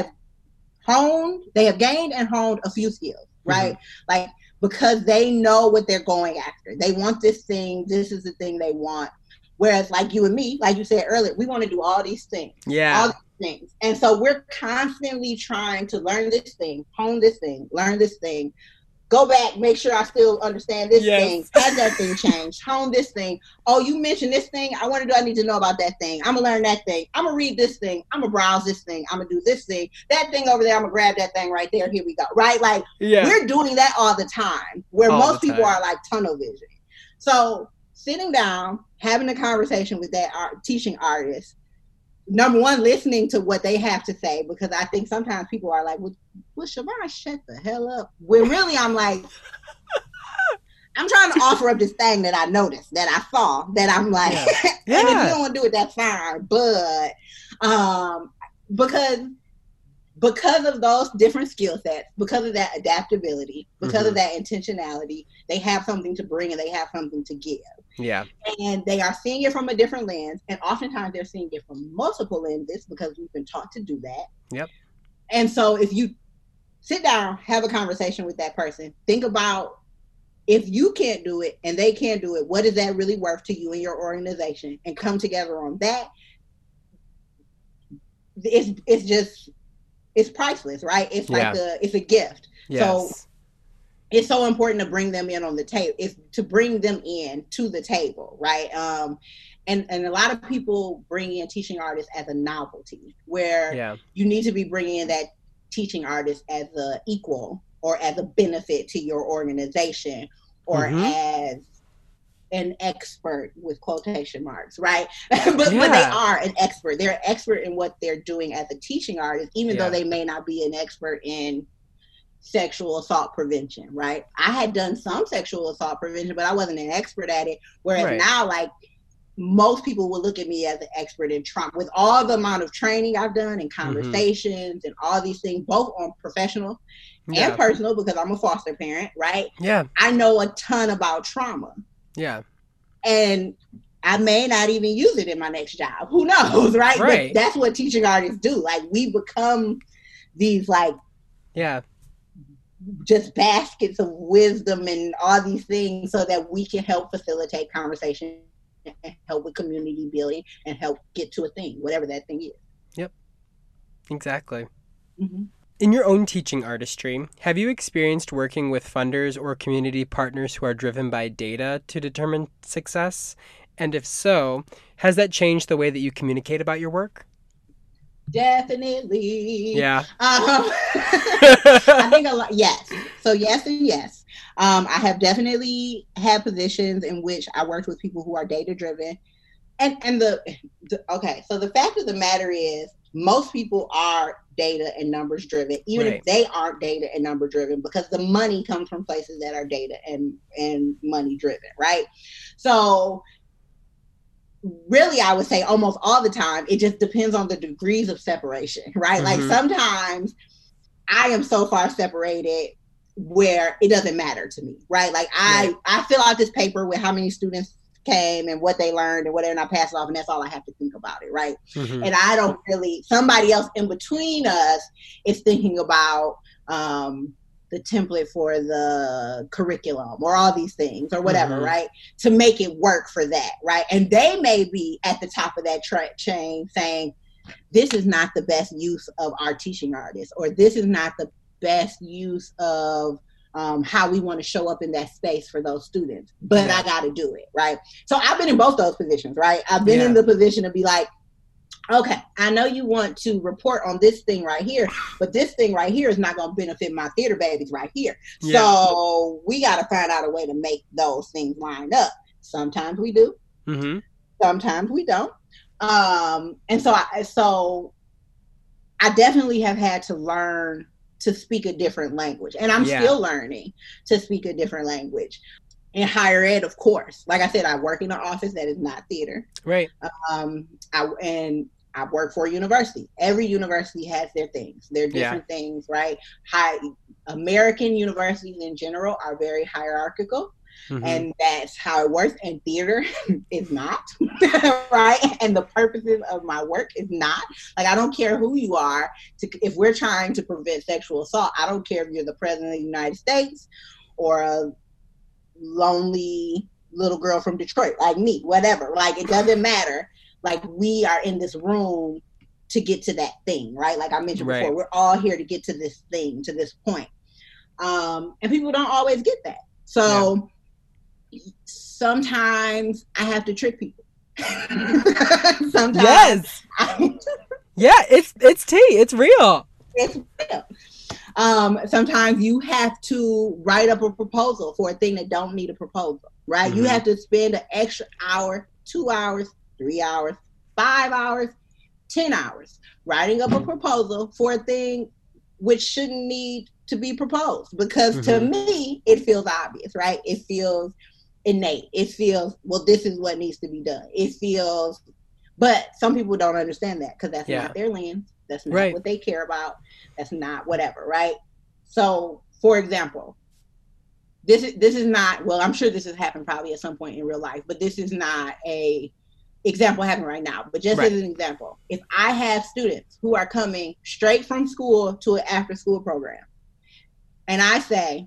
and honed a few skills, right? Like, because they know what they're going after. They want this thing. This is the thing they want. Whereas, like you and me, like you said earlier, we want to do all these things. Yeah. All these things. And so we're constantly trying to learn this thing, hone this thing, learn this thing, go back, make sure I still understand this thing, have that thing changed, hone this thing. Oh, you mentioned this thing. I need to know about that thing. I'm going to learn that thing. I'm going to read this thing. I'm going to browse this thing. I'm going to do this thing. That thing over there, I'm going to grab that thing right there. Here we go. Right? Like, we're doing that all the time, where most people are like tunnel vision. So sitting down, having a conversation with that teaching artist, number one, listening to what they have to say, because I think sometimes people are like, well, Siobhan, shut the hell up. When really I'm like, I'm trying to offer up this thing that I noticed, that I saw, that I'm like, and if you don't want to do it, that's fine. But because of those different skill sets, because of that adaptability, because of that intentionality, they have something to bring and they have something to give. Yeah. And they are seeing it from a different lens. And oftentimes they're seeing it from multiple lenses, because we've been taught to do that. Yep. And so if you sit down, have a conversation with that person, think about, if you can't do it and they can't do it, what is that really worth to you and your organization? And come together on that. It's priceless, right? It's like it's a gift. Yes. So it's so important to bring them in on the table. It's to bring them in to the table, right? And a lot of people bring in teaching artists as a novelty, where you need to be bringing in that teaching artist as an equal, or as a benefit to your organization, or as an expert with quotation marks, right? but they are an expert. They're an expert in what they're doing as a teaching artist, even though they may not be an expert in sexual assault prevention, right? I had done some sexual assault prevention, but I wasn't an expert at it. Whereas now, like, most people will look at me as an expert in trauma, with all the amount of training I've done and conversations and all these things, both on professional and personal, because I'm a foster parent, right? Yeah. I know a ton about trauma. Yeah. And I may not even use it in my next job. Who knows, right? But that's what teaching artists do. Like, we become these, like, just baskets of wisdom and all these things, so that we can help facilitate conversation and help with community building and help get to a thing, whatever that thing is. Yep. Exactly. In your own teaching artistry, have you experienced working with funders or community partners who are driven by data to determine success? And if so, has that changed the way that you communicate about your work? Definitely. Yeah. I think a lot. Yes. So yes and yes. I have definitely had positions in which I worked with people who are data driven. And okay, so the fact of the matter is most people are data and numbers driven, even Right. if they aren't data and number driven, because the money comes from places that are data and money driven, right? So really, I would say almost all the time, it just depends on the degrees of separation, right? Like sometimes I am so far separated where it doesn't matter to me, right? Like I fill out this paper with how many students came and what they learned and whatever, and I pass it off, and that's all I have to think about it, right? And I don't really, somebody else in between us is thinking about the template for the curriculum or all these things or whatever, right? To make it work for that, right? And they may be at the top of that chain saying, this is not the best use of our teaching artists, or this is not the best use of how we want to show up in that space for those students, but I got to do it, right? So I've been in both those positions, right? I've been in the position to be like, okay, I know you want to report on this thing right here, but this thing right here is not going to benefit my theater babies right here. Yeah. So we got to find out a way to make those things line up. Sometimes we do. Sometimes we don't. And so I definitely have had to learn to speak a different language, and I'm still learning to speak a different language. In higher ed, of course, like I said, I work in an office that is not theater. Right. I work for a university. Every university has their things. They're different things, right? American universities in general are very hierarchical. And that's how it works. And theater is not, right? And the purposes of my work is not. Like, I don't care who you are. If we're trying to prevent sexual assault, I don't care if you're the president of the United States or a lonely little girl from Detroit like me, whatever. Like, it doesn't matter. Like, we are in this room to get to that thing, right? Like I mentioned before, we're all here to get to this thing, to this point. And people don't always get that. So sometimes I have to trick people. Sometimes it's tea. It's real. It's real. Sometimes you have to write up a proposal for a thing that don't need a proposal, right? You have to spend an extra hour, 2 hours, 3 hours, 5 hours, 10 hours writing up a proposal for a thing which shouldn't need to be proposed, because to me it feels obvious, right? It feels innate. It feels, well, this is what needs to be done. It feels, but some people don't understand that because that's not their lens. That's not what they care about. That's not whatever, right? So, for example, this is not, well, I'm sure this has happened probably at some point in real life, but this is not a example happening right now. But just as an example, if I have students who are coming straight from school to an after school program, and I say,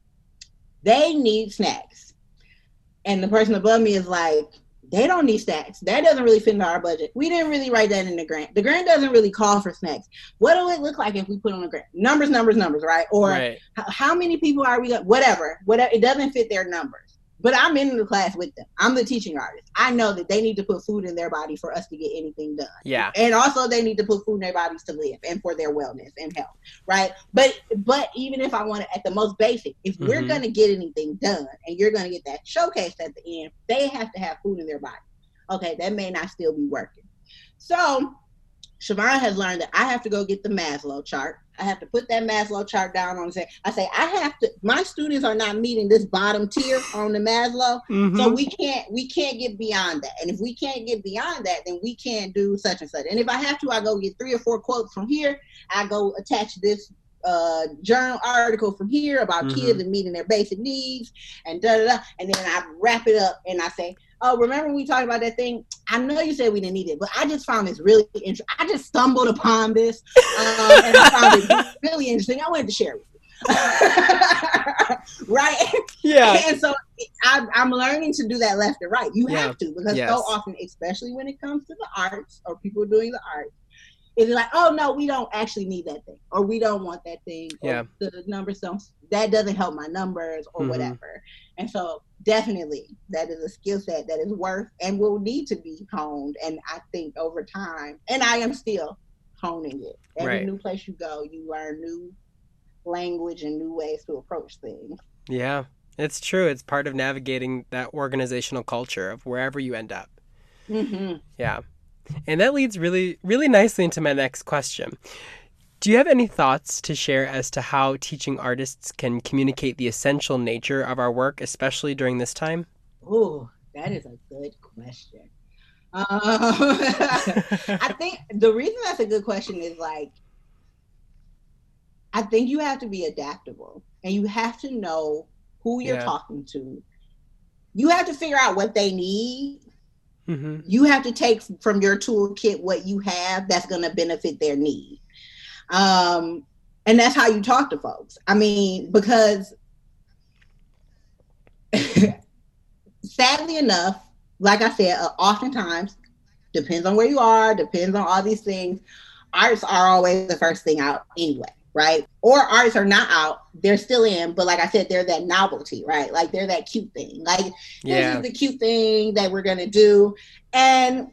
they need snacks, and the person above me is like, they don't need snacks. That doesn't really fit into our budget. We didn't really write that in the grant. The grant doesn't really call for snacks. What do it look like if we put on a grant? Numbers, right? Or how many people are we? Whatever. It doesn't fit their numbers. But I'm in the class with them. I'm the teaching artist. I know that they need to put food in their body for us to get anything done. Yeah. And also they need to put food in their bodies to live and for their wellness and health, right? But even if I want it at the most basic, if we're going to get anything done and you're going to get that showcased at the end, they have to have food in their body. Okay, that may not still be working. So Siobhan has learned that I have to go get the Maslow chart. I have to put that Maslow chart down on the I say, my students are not meeting this bottom tier on the Maslow. So we can't get beyond that. And if we can't get beyond that, then we can't do such and such. And if I have to, I go get 3 or 4 quotes from here. I go attach this journal article from here about kids and meeting their basic needs and and then I wrap it up and I say, oh, remember we talked about that thing? I know you said we didn't need it, but I just found this really interesting. I just stumbled upon this and I found it really interesting. I wanted to share it with you. Right? Yeah. And so I'm learning to do that left and right. You have to, because so often, especially when it comes to the arts or people doing the arts, it's like, oh no, we don't actually need that thing, or we don't want that thing, or the numbers don't, that doesn't help my numbers, or whatever. And so definitely that is a skill set that is worth and will need to be honed. And I think over time, and I am still honing it. Every new place you go, you learn new language and new ways to approach things. Yeah, it's true. It's part of navigating that organizational culture of wherever you end up. Mm-hmm. Yeah. And that leads really, really nicely into my next question. Do you have any thoughts to share as to how teaching artists can communicate the essential nature of our work, especially during this time? Oh, that is a good question. I think the reason that's a good question is like, I think you have to be adaptable and you have to know who you're talking to. You have to figure out what they need. Mm-hmm. You have to take from your toolkit what you have that's going to benefit their need. And that's how you talk to folks. I mean, because sadly enough, like I said, oftentimes, depends on where you are, depends on all these things, arts are always the first thing out anyway, right? Or arts are not out, they're still in, but like I said, they're that novelty, right? Like they're that cute thing. Like this is the cute thing that we're gonna do. And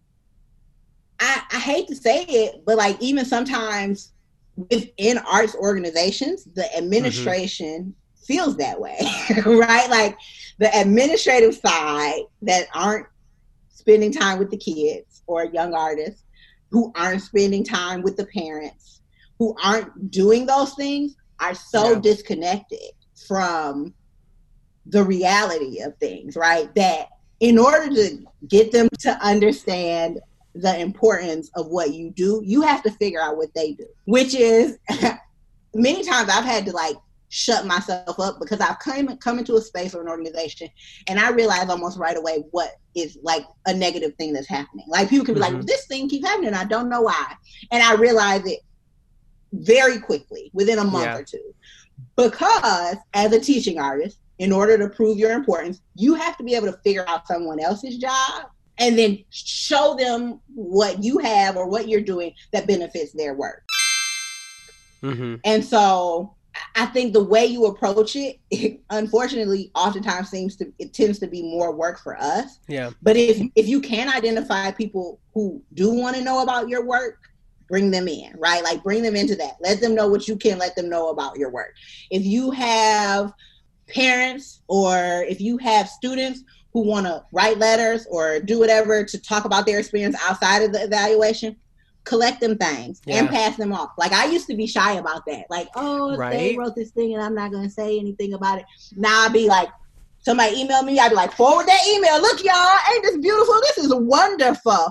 I hate to say it, but like even sometimes within arts organizations, the administration feels that way, right? Like the administrative side that aren't spending time with the kids or young artists, who aren't spending time with the parents, who aren't doing those things, are so disconnected from the reality of things, right? That in order to get them to understand the importance of what you do, you have to figure out what they do, which is many times I've had to like shut myself up because I've come into a space or an organization and I realize almost right away what is like a negative thing that's happening. Like people can be like, well, this thing keeps happening, I don't know why. And I realize it very quickly within a month or two. Because as a teaching artist, in order to prove your importance, you have to be able to figure out someone else's job and then show them what you have or what you're doing that benefits their work. And so I think the way you approach it, unfortunately, oftentimes tends to be more work for us. Yeah. But if you can identify people who do want to know about your work, bring them in, right? Like bring them into that. Let them know what you can let them know about your work. If you have parents or if you have students who want to write letters or do whatever to talk about their experience outside of the evaluation, collect them things and pass them off. Like I used to be shy about that. Like, they wrote this thing and I'm not going to say anything about it. Now I'd be like, somebody email me, I'd be like, forward that email. Look, y'all, ain't this beautiful? This is wonderful.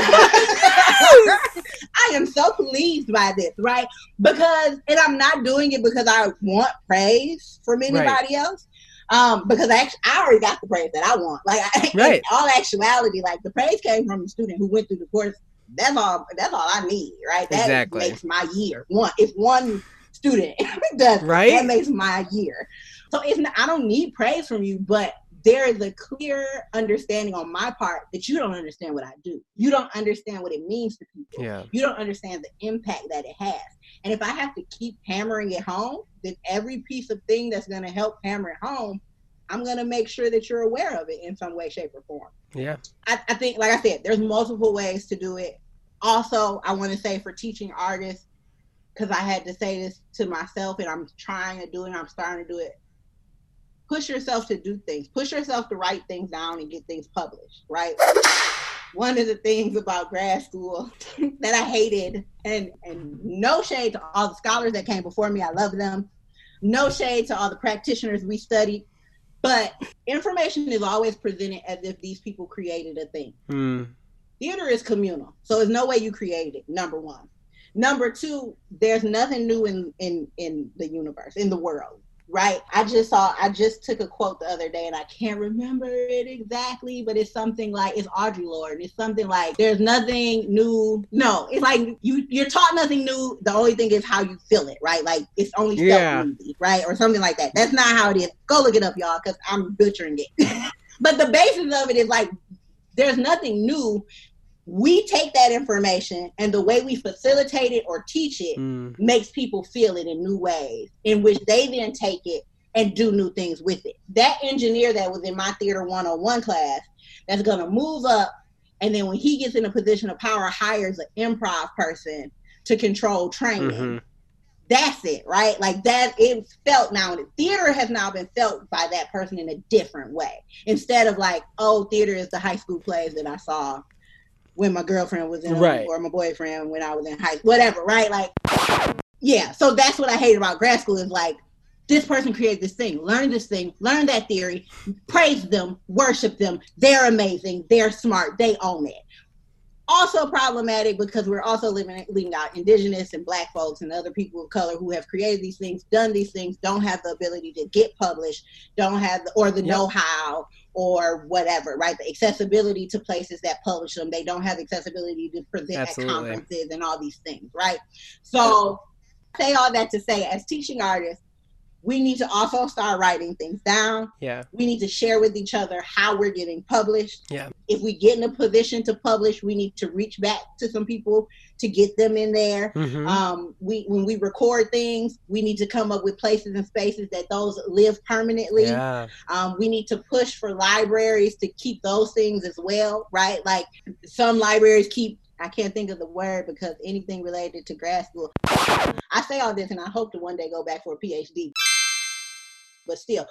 I am so pleased by this, right? Because, and I'm not doing it because I want praise from anybody else. Because I already got the praise that I want. Like, in all actuality, like the praise came from the student who went through the course. That's all I need, right? That makes my year. If one student does, that makes my year. So I don't need praise from you, but there is a clear understanding on my part that you don't understand what I do. You don't understand what it means to people. Yeah. You don't understand the impact that it has. And if I have to keep hammering it home, then every piece of thing that's going to help hammer it home, I'm going to make sure that you're aware of it in some way, shape, or form. Yeah. I think, like I said, there's multiple ways to do it. Also, I want to say for teaching artists, because I had to say this to myself and I'm trying to do it and I'm starting to do it. Push yourself to do things. Push yourself to write things down and get things published, right? One of the things about grad school that I hated, and no shade to all the scholars that came before me, I love them. No shade to all the practitioners we studied, but information is always presented as if these people created a thing. Theater is communal, so there's no way you created it, number one. Number two, there's nothing new in the universe, in the world. Right. I just took a quote the other day and I can't remember it exactly, but it's something like, it's Audre Lorde. It's something like, there's nothing new. No, it's like you're taught nothing new. The only thing is how you feel it, right? Like it's only self-movie, right? Or something like that. That's not how it is. Go look it up, y'all, because I'm butchering it. But the basis of it is like, there's nothing new. We take that information and the way we facilitate it or teach it makes people feel it in new ways in which they then take it and do new things with it. That engineer that was in my Theater 101 class that's going to move up and then when he gets in a position of power hires an improv person to control training. That's it, right? Like that, it's felt now. Theater has now been felt by that person in a different way. Instead of like, oh, theater is the high school plays that I saw when my girlfriend was in them, or my boyfriend when I was in high school, whatever, right? Like, yeah. So that's what I hate about grad school is like, this person created this thing, learn this thing, learn that theory, praise them, worship them. They're amazing. They're smart. They own it. Also problematic because we're also leaving out indigenous and Black folks and other people of color who have created these things, done these things, don't have the ability to get published, don't have the know-how or whatever, right? The accessibility to places that publish them. They don't have accessibility to present at conferences and all these things, right? So I say all that to say, as teaching artists, we need to also start writing things down. Yeah. We need to share with each other how we're getting published. Yeah. If we get in a position to publish, we need to reach back to some people to get them in there. Mm-hmm. When we record things, we need to come up with places and spaces that those live permanently. Yeah. We need to push for libraries to keep those things as well, right? Like some libraries keep, I can't think of the word because anything related to grad school. I say all this and I hope to one day go back for a PhD. But still,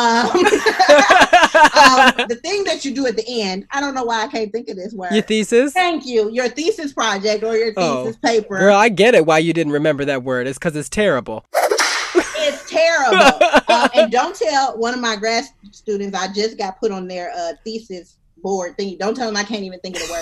the thing that you do at the end, I don't know why I can't think of this word. Your thesis? Thank you. Your thesis project or your thesis paper. Girl, I get it why you didn't remember that word. It's because it's terrible. It's terrible. And don't tell one of my grad students I just got put on their thesis board thing. Don't tell them I can't even think of the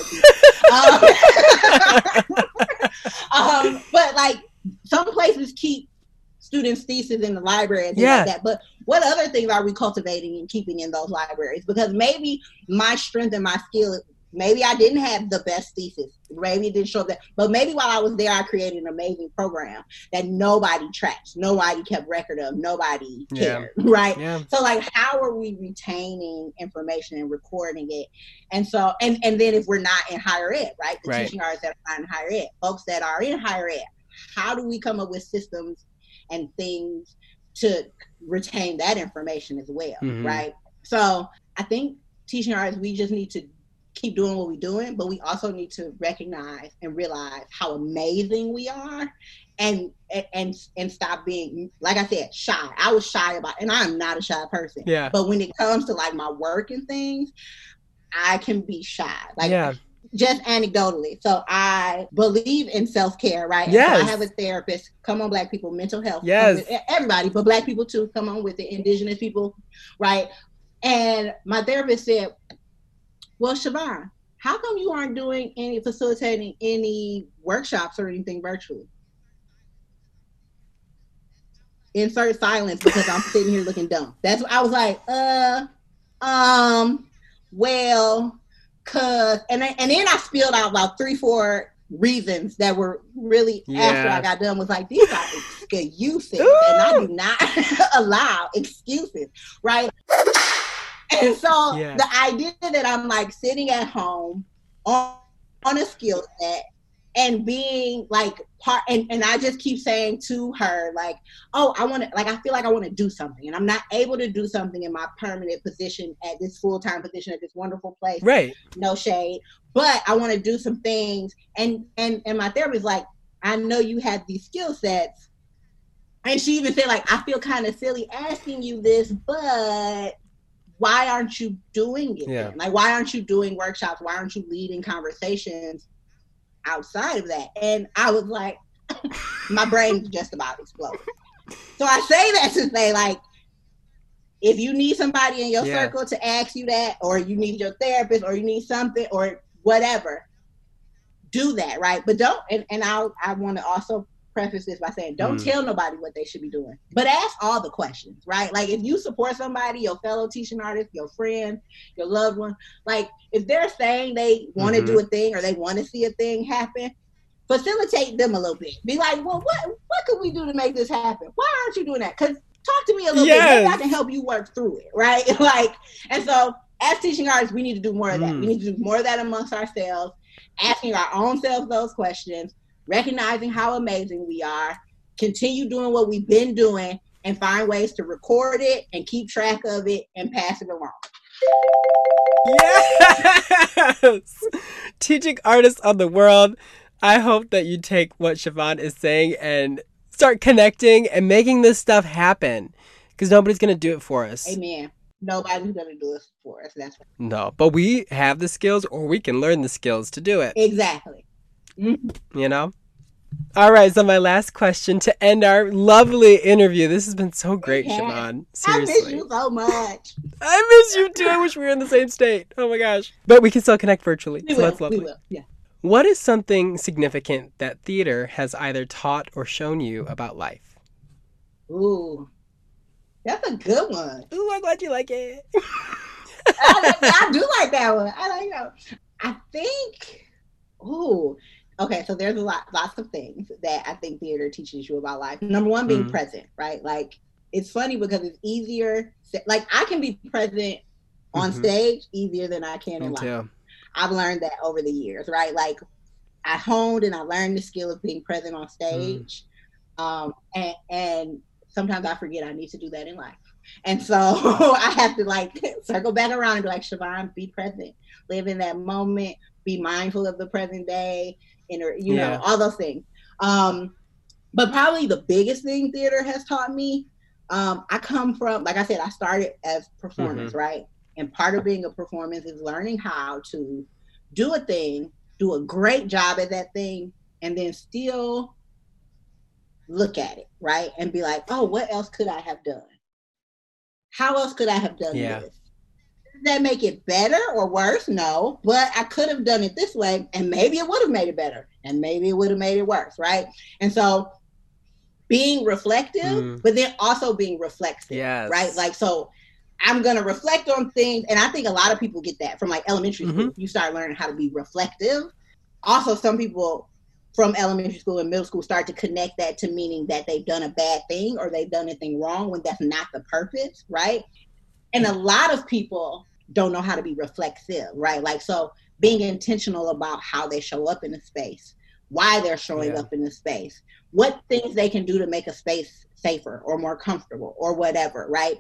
word. But like some places keep students' thesis in the library and things like that. But what other things are we cultivating and keeping in those libraries? Because maybe my strength and my skill, maybe I didn't have the best thesis. Maybe it didn't show that. But maybe while I was there, I created an amazing program that nobody tracked. Nobody kept record of. Nobody cared, right? Yeah. So like, how are we retaining information and recording it? And so, and then if we're not in higher ed, right? The teaching artists that are not in higher ed, folks that are in higher ed, how do we come up with systems and things to retain that information as well, right? So I think teaching artists, we just need to keep doing what we're doing, but we also need to recognize and realize how amazing we are and stop being, like I said, shy. I was shy about, and I'm not a shy person. Yeah. But when it comes to like my work and things, I can be shy. Like, just anecdotally. So I believe in self-care, right? Yes. So I have a therapist. Come on, Black people, mental health. Yes. Everybody, but Black people too. Come on with it. Indigenous people, right? And my therapist said, well, Siobhan, how come you aren't facilitating any workshops or anything virtually? Insert silence because I'm sitting here looking dumb. That's what I was like, well, and then I spilled out about 3-4 reasons that were really after I got done was like, these are excuses and I do not allow excuses, right? And so the idea that I'm like sitting at home on a skill set and being like part, and I just keep saying to her like, oh, I want to, like, I feel like I want to do something and I'm not able to do something in my permanent position at this full-time position at this wonderful place. Right. No shade, but I want to do some things. And my therapist like, I know you have these skill sets. And she even said like, I feel kind of silly asking you this, but why aren't you doing it? Yeah. Like, why aren't you doing workshops? Why aren't you leading conversations outside of that? And I was like, my brain just about exploded. So I say that to say, like, if you need somebody in your circle to ask you that, or you need your therapist, or you need something, or whatever, do that, right? But don't, and I want to also preface this by saying, don't tell nobody what they should be doing, but ask all the questions, right? Like, if you support somebody, your fellow teaching artist, your friend, your loved one, like, if they're saying they want to do a thing or they want to see a thing happen, facilitate them a little bit. Be like, well, what could we do to make this happen? Why aren't you doing that? Because talk to me a little bit. Maybe I can help you work through it, right? Like, and so as teaching artists, we need to do more of that. We need to do more of that amongst ourselves, asking our own selves those questions, recognizing how amazing we are, continue doing what we've been doing, and find ways to record it and keep track of it and pass it along. Yes! Teaching artists of the world, I hope that you take what Siobhan is saying and start connecting and making this stuff happen, because nobody's going to do it for us. Amen. Nobody's gonna do it for us. That's right. No, but we have the skills, or we can learn the skills to do it. Exactly. You know? All right, so my last question to end our lovely interview. This has been so great, Siobhan. Seriously. I miss you so much. I miss you too. I wish we were in the same state. Oh my gosh. But we can still connect virtually. We so will. that's lovely. We will. Yeah. What is something significant that theater has either taught or shown you about life? Ooh, that's a good one. Ooh, I'm glad you like it. I do like that one. I like that one. I think, okay, so there's lots of things that I think theater teaches you about life. Number one, being present, right? Like, it's funny because it's easier. Like, I can be present on stage easier than I can in life. Too. I've learned that over the years, right? Like, I honed and I learned the skill of being present on stage. And sometimes I forget I need to do that in life. And so I have to like circle back around and be like, Siobhan, be present, live in that moment, be mindful of the present day, and you know, all those things. But probably the biggest thing theater has taught me, I come from, like I said, I started as performance, right? And part of being a performance is learning how to do a thing, do a great job at that thing, and then still look at it, right? And be like, oh, what else could I have done? How else could I have done this? Does that make it better or worse? No, but I could have done it this way, and maybe it would have made it better, and maybe it would have made it worse, right? And so being reflective, but then also being reflexive, right? Like, so I'm going to reflect on things, and I think a lot of people get that from like elementary school. You start learning how to be reflective. Also, some people from elementary school and middle school start to connect that to meaning that they've done a bad thing or they've done anything wrong when that's not the purpose, right? And a lot of people don't know how to be reflexive, right? Like, so being intentional about how they show up in a space, why they're showing up in the space, what things they can do to make a space safer or more comfortable or whatever, right?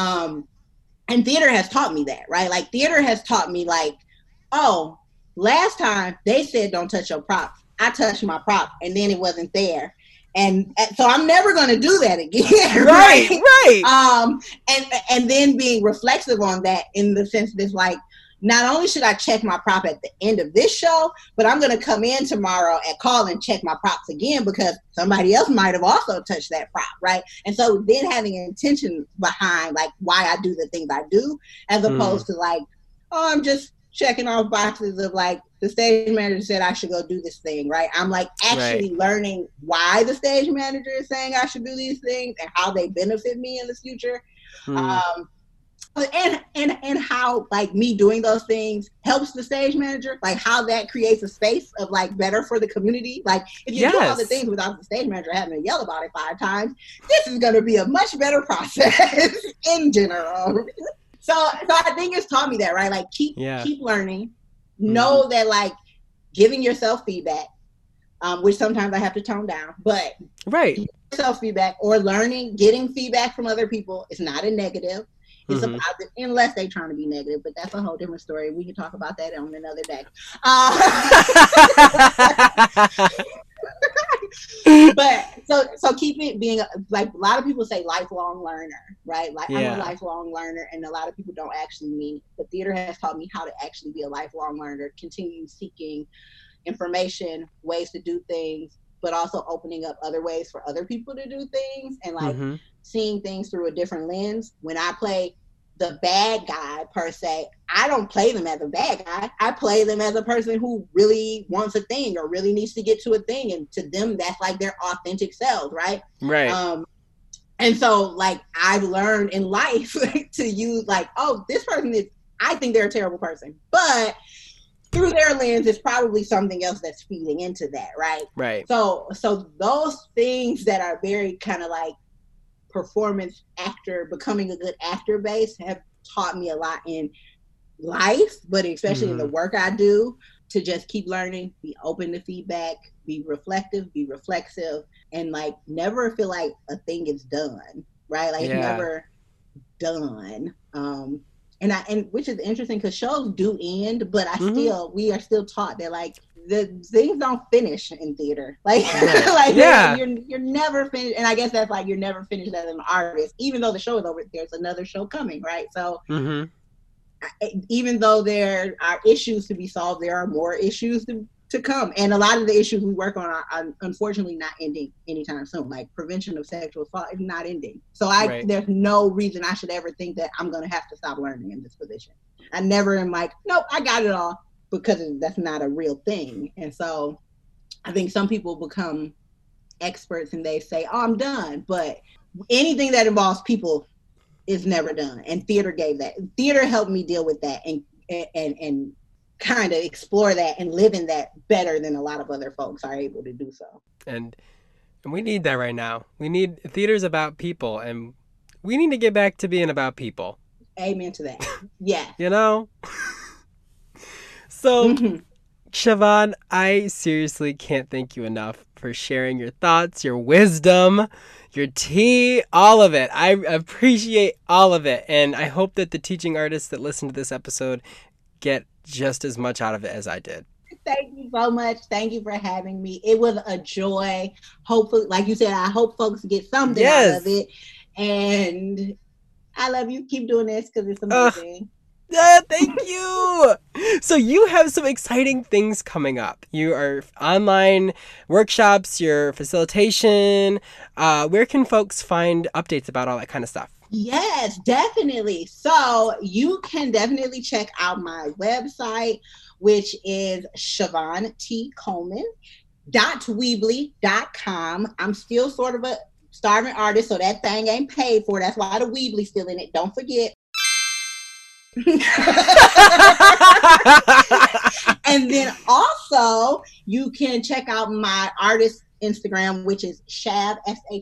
And theater has taught me that, right? Like, theater has taught me, like, oh, last time they said don't touch your props. I touched my prop and then it wasn't there. And so I'm never going to do that again. Right. And then being reflexive on that in the sense that, like, not only should I check my prop at the end of this show, but I'm going to come in tomorrow at call and check my props again because somebody else might have also touched that prop, right? And so then having an intention behind, like, why I do the things I do, as opposed to like, oh, I'm just checking off boxes of like, the stage manager said I should go do this thing, right? I'm like actually learning why the stage manager is saying I should do these things and how they benefit me in the future. And how like me doing those things helps the stage manager, like how that creates a space of like better for the community. Like, if you do all the things without the stage manager having to yell about it 5 times, this is going to be a much better process in general. So I think it's taught me that, right? Like, keep learning. Know that, like, giving yourself feedback, which sometimes I have to tone down, but yourself feedback or learning, getting feedback from other people is not a negative. It's a positive, unless they're trying to be negative, but that's a whole different story. We can talk about that on another day. But so keep it being like, a lot of people say lifelong learner, right? Like, I'm a lifelong learner, and a lot of people don't actually mean it. But theater has taught me how to actually be a lifelong learner, continue seeking information, ways to do things, but also opening up other ways for other people to do things, and like seeing things through a different lens. When I play the bad guy per se, I don't play them as a bad guy. I play them as a person who really wants a thing or really needs to get to a thing. And to them, that's like their authentic selves, right? Right. And so like, I've learned in life to use like, oh, this person is, I think they're a terrible person, but through their lens, it's probably something else that's feeding into that, right? Right. So those things that are very kind of like performance actor, becoming a good actor base, have taught me a lot in life, but especially in the work I do, to just keep learning, be open to feedback, be reflective, be reflexive, and like never feel like a thing is done, right? Like, it's never done. And which is interesting because shows do end, but we are still taught that like the things don't finish in theater. Like, you're never finished. And I guess that's like, you're never finished as an artist, even though the show is over, there's another show coming, right? So even though there are issues to be solved, there are more issues to come. And a lot of the issues we work on are unfortunately not ending anytime soon. Like prevention of sexual assault is not ending. So there's no reason I should ever think that I'm going to have to stop learning in this position. I never am like, nope, I got it all, because that's not a real thing. And so I think some people become experts and they say, oh, I'm done. But anything that involves people is never done. And theater gave that. Theater helped me deal with that and kind of explore that and live in that better than a lot of other folks are able to do so. And we need that right now. We need theaters about people, and we need to get back to being about people. Amen to that. Yeah. You know? So, Siobhan, I seriously can't thank you enough for sharing your thoughts, your wisdom, your tea, all of it. I appreciate all of it. And I hope that the teaching artists that listen to this episode get just as much out of it as I did. Thank you so much. Thank you for having me. It was a joy. Hopefully, like you said, I hope folks get something out of it. And I love you. Keep doing this because it's amazing. Thank you. So you have some exciting things coming up. You are online workshops, your facilitation. Where can folks find updates about all that kind of stuff? Yes, definitely. So you can definitely check out my website, which is SiobhanTColeman.weebly.com. I'm still sort of a starving artist, so that thing ain't paid for. That's why the Weebly's still in it. Don't forget. And then also you can check out my artist Instagram, which is Shav,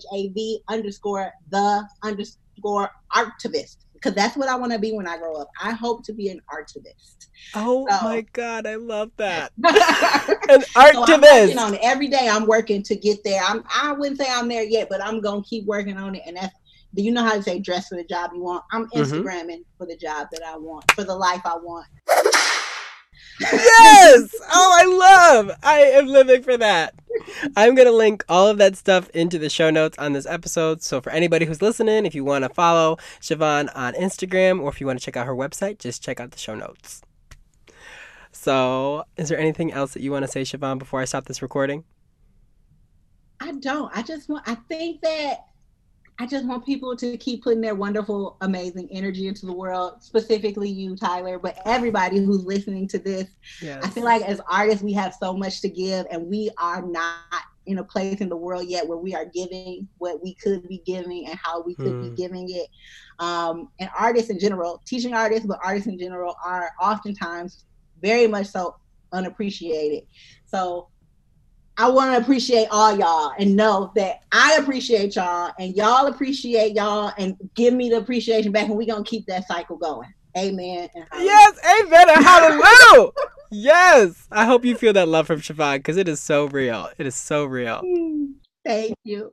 SHAV_the_artivist, because that's what I want to be when I grow up. I hope to be an artivist. My God, I love that. An artivist. So I'm working on it every day. I'm working to get there. I wouldn't say I'm there yet, but I'm gonna keep working on it. And that's, do you know how to say dress for the job you want? I'm Instagramming for the job that I want, for the life I want. Yes! I am living for that. I'm going to link all of that stuff into the show notes on this episode. So for anybody who's listening, if you want to follow Siobhan on Instagram, or if you want to check out her website, just check out the show notes. So is there anything else that you want to say, Siobhan, before I stop this recording? I don't. I just want people to keep putting their wonderful, amazing energy into the world, specifically you, Tyler, but everybody who's listening to this. Yes. I feel like as artists, we have so much to give, and we are not in a place in the world yet where we are giving what we could be giving and how we could be giving it. And artists in general, teaching artists, but artists in general are oftentimes very much so unappreciated. So I want to appreciate all y'all and know that I appreciate y'all and y'all appreciate y'all and give me the appreciation back, and we're going to keep that cycle going. Amen. Yes, amen and hallelujah. Yes. I hope you feel that love from Siobhan, because it is so real. It is so real. Thank you.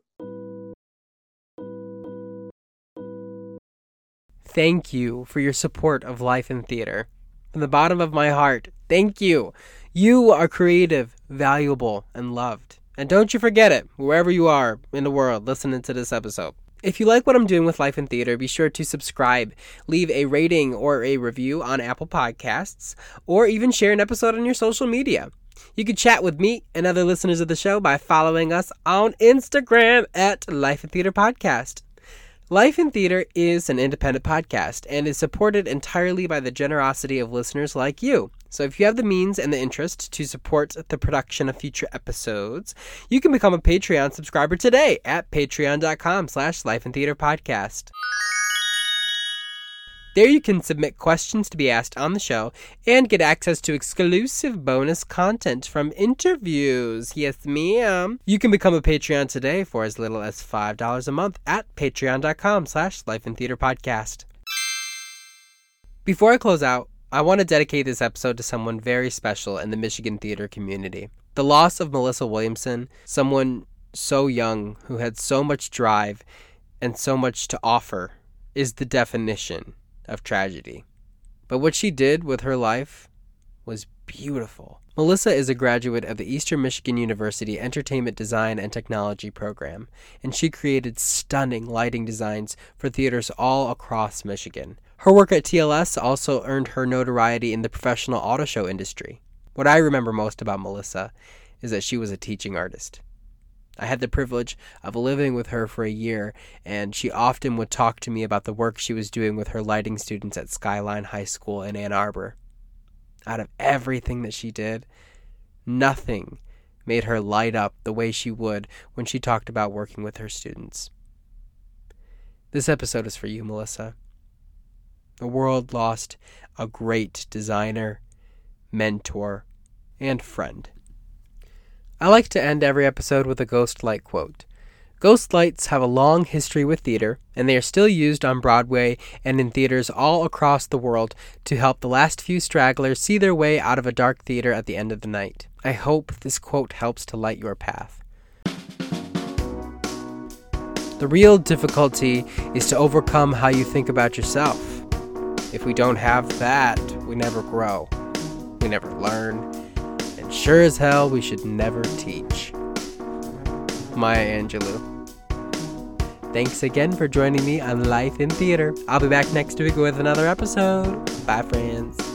Thank you for your support of Life in Theater. From the bottom of my heart, thank you. You are creative, valuable, and loved. And don't you forget it, wherever you are in the world listening to this episode. If you like what I'm doing with Life in Theater, be sure to subscribe, leave a rating or a review on Apple Podcasts, or even share an episode on your social media. You can chat with me and other listeners of the show by following us on Instagram at Life in Theater Podcast. Life in Theater is an independent podcast and is supported entirely by the generosity of listeners like you. So if you have the means and the interest to support the production of future episodes, you can become a Patreon subscriber today at patreon.com/lifeintheaterpodcast. There you can submit questions to be asked on the show and get access to exclusive bonus content from interviews. Yes, ma'am. You can become a Patreon today for as little as $5 a month at patreon.com/lifeintheaterpodcast. Before I close out, I want to dedicate this episode to someone very special in the Michigan theater community. The loss of Melissa Williamson, someone so young who had so much drive and so much to offer, is the definition of tragedy. But what she did with her life was beautiful. Melissa is a graduate of the Eastern Michigan University Entertainment Design and Technology program, and she created stunning lighting designs for theaters all across Michigan. Her work at TLS also earned her notoriety in the professional auto show industry. What I remember most about Melissa is that she was a teaching artist. I had the privilege of living with her for a year, and she often would talk to me about the work she was doing with her lighting students at Skyline High School in Ann Arbor. Out of everything that she did, nothing made her light up the way she would when she talked about working with her students. This episode is for you, Melissa. The world lost a great designer, mentor, and friend. I like to end every episode with a Ghost Light quote. Ghost lights have a long history with theater, and they are still used on Broadway and in theaters all across the world to help the last few stragglers see their way out of a dark theater at the end of the night. I hope this quote helps to light your path. The real difficulty is to overcome how you think about yourself. If we don't have that, we never grow. We never learn. And sure as hell, we should never teach. Maya Angelou. Thanks again for joining me on Life in Theater. I'll be back next week with another episode. Bye, friends.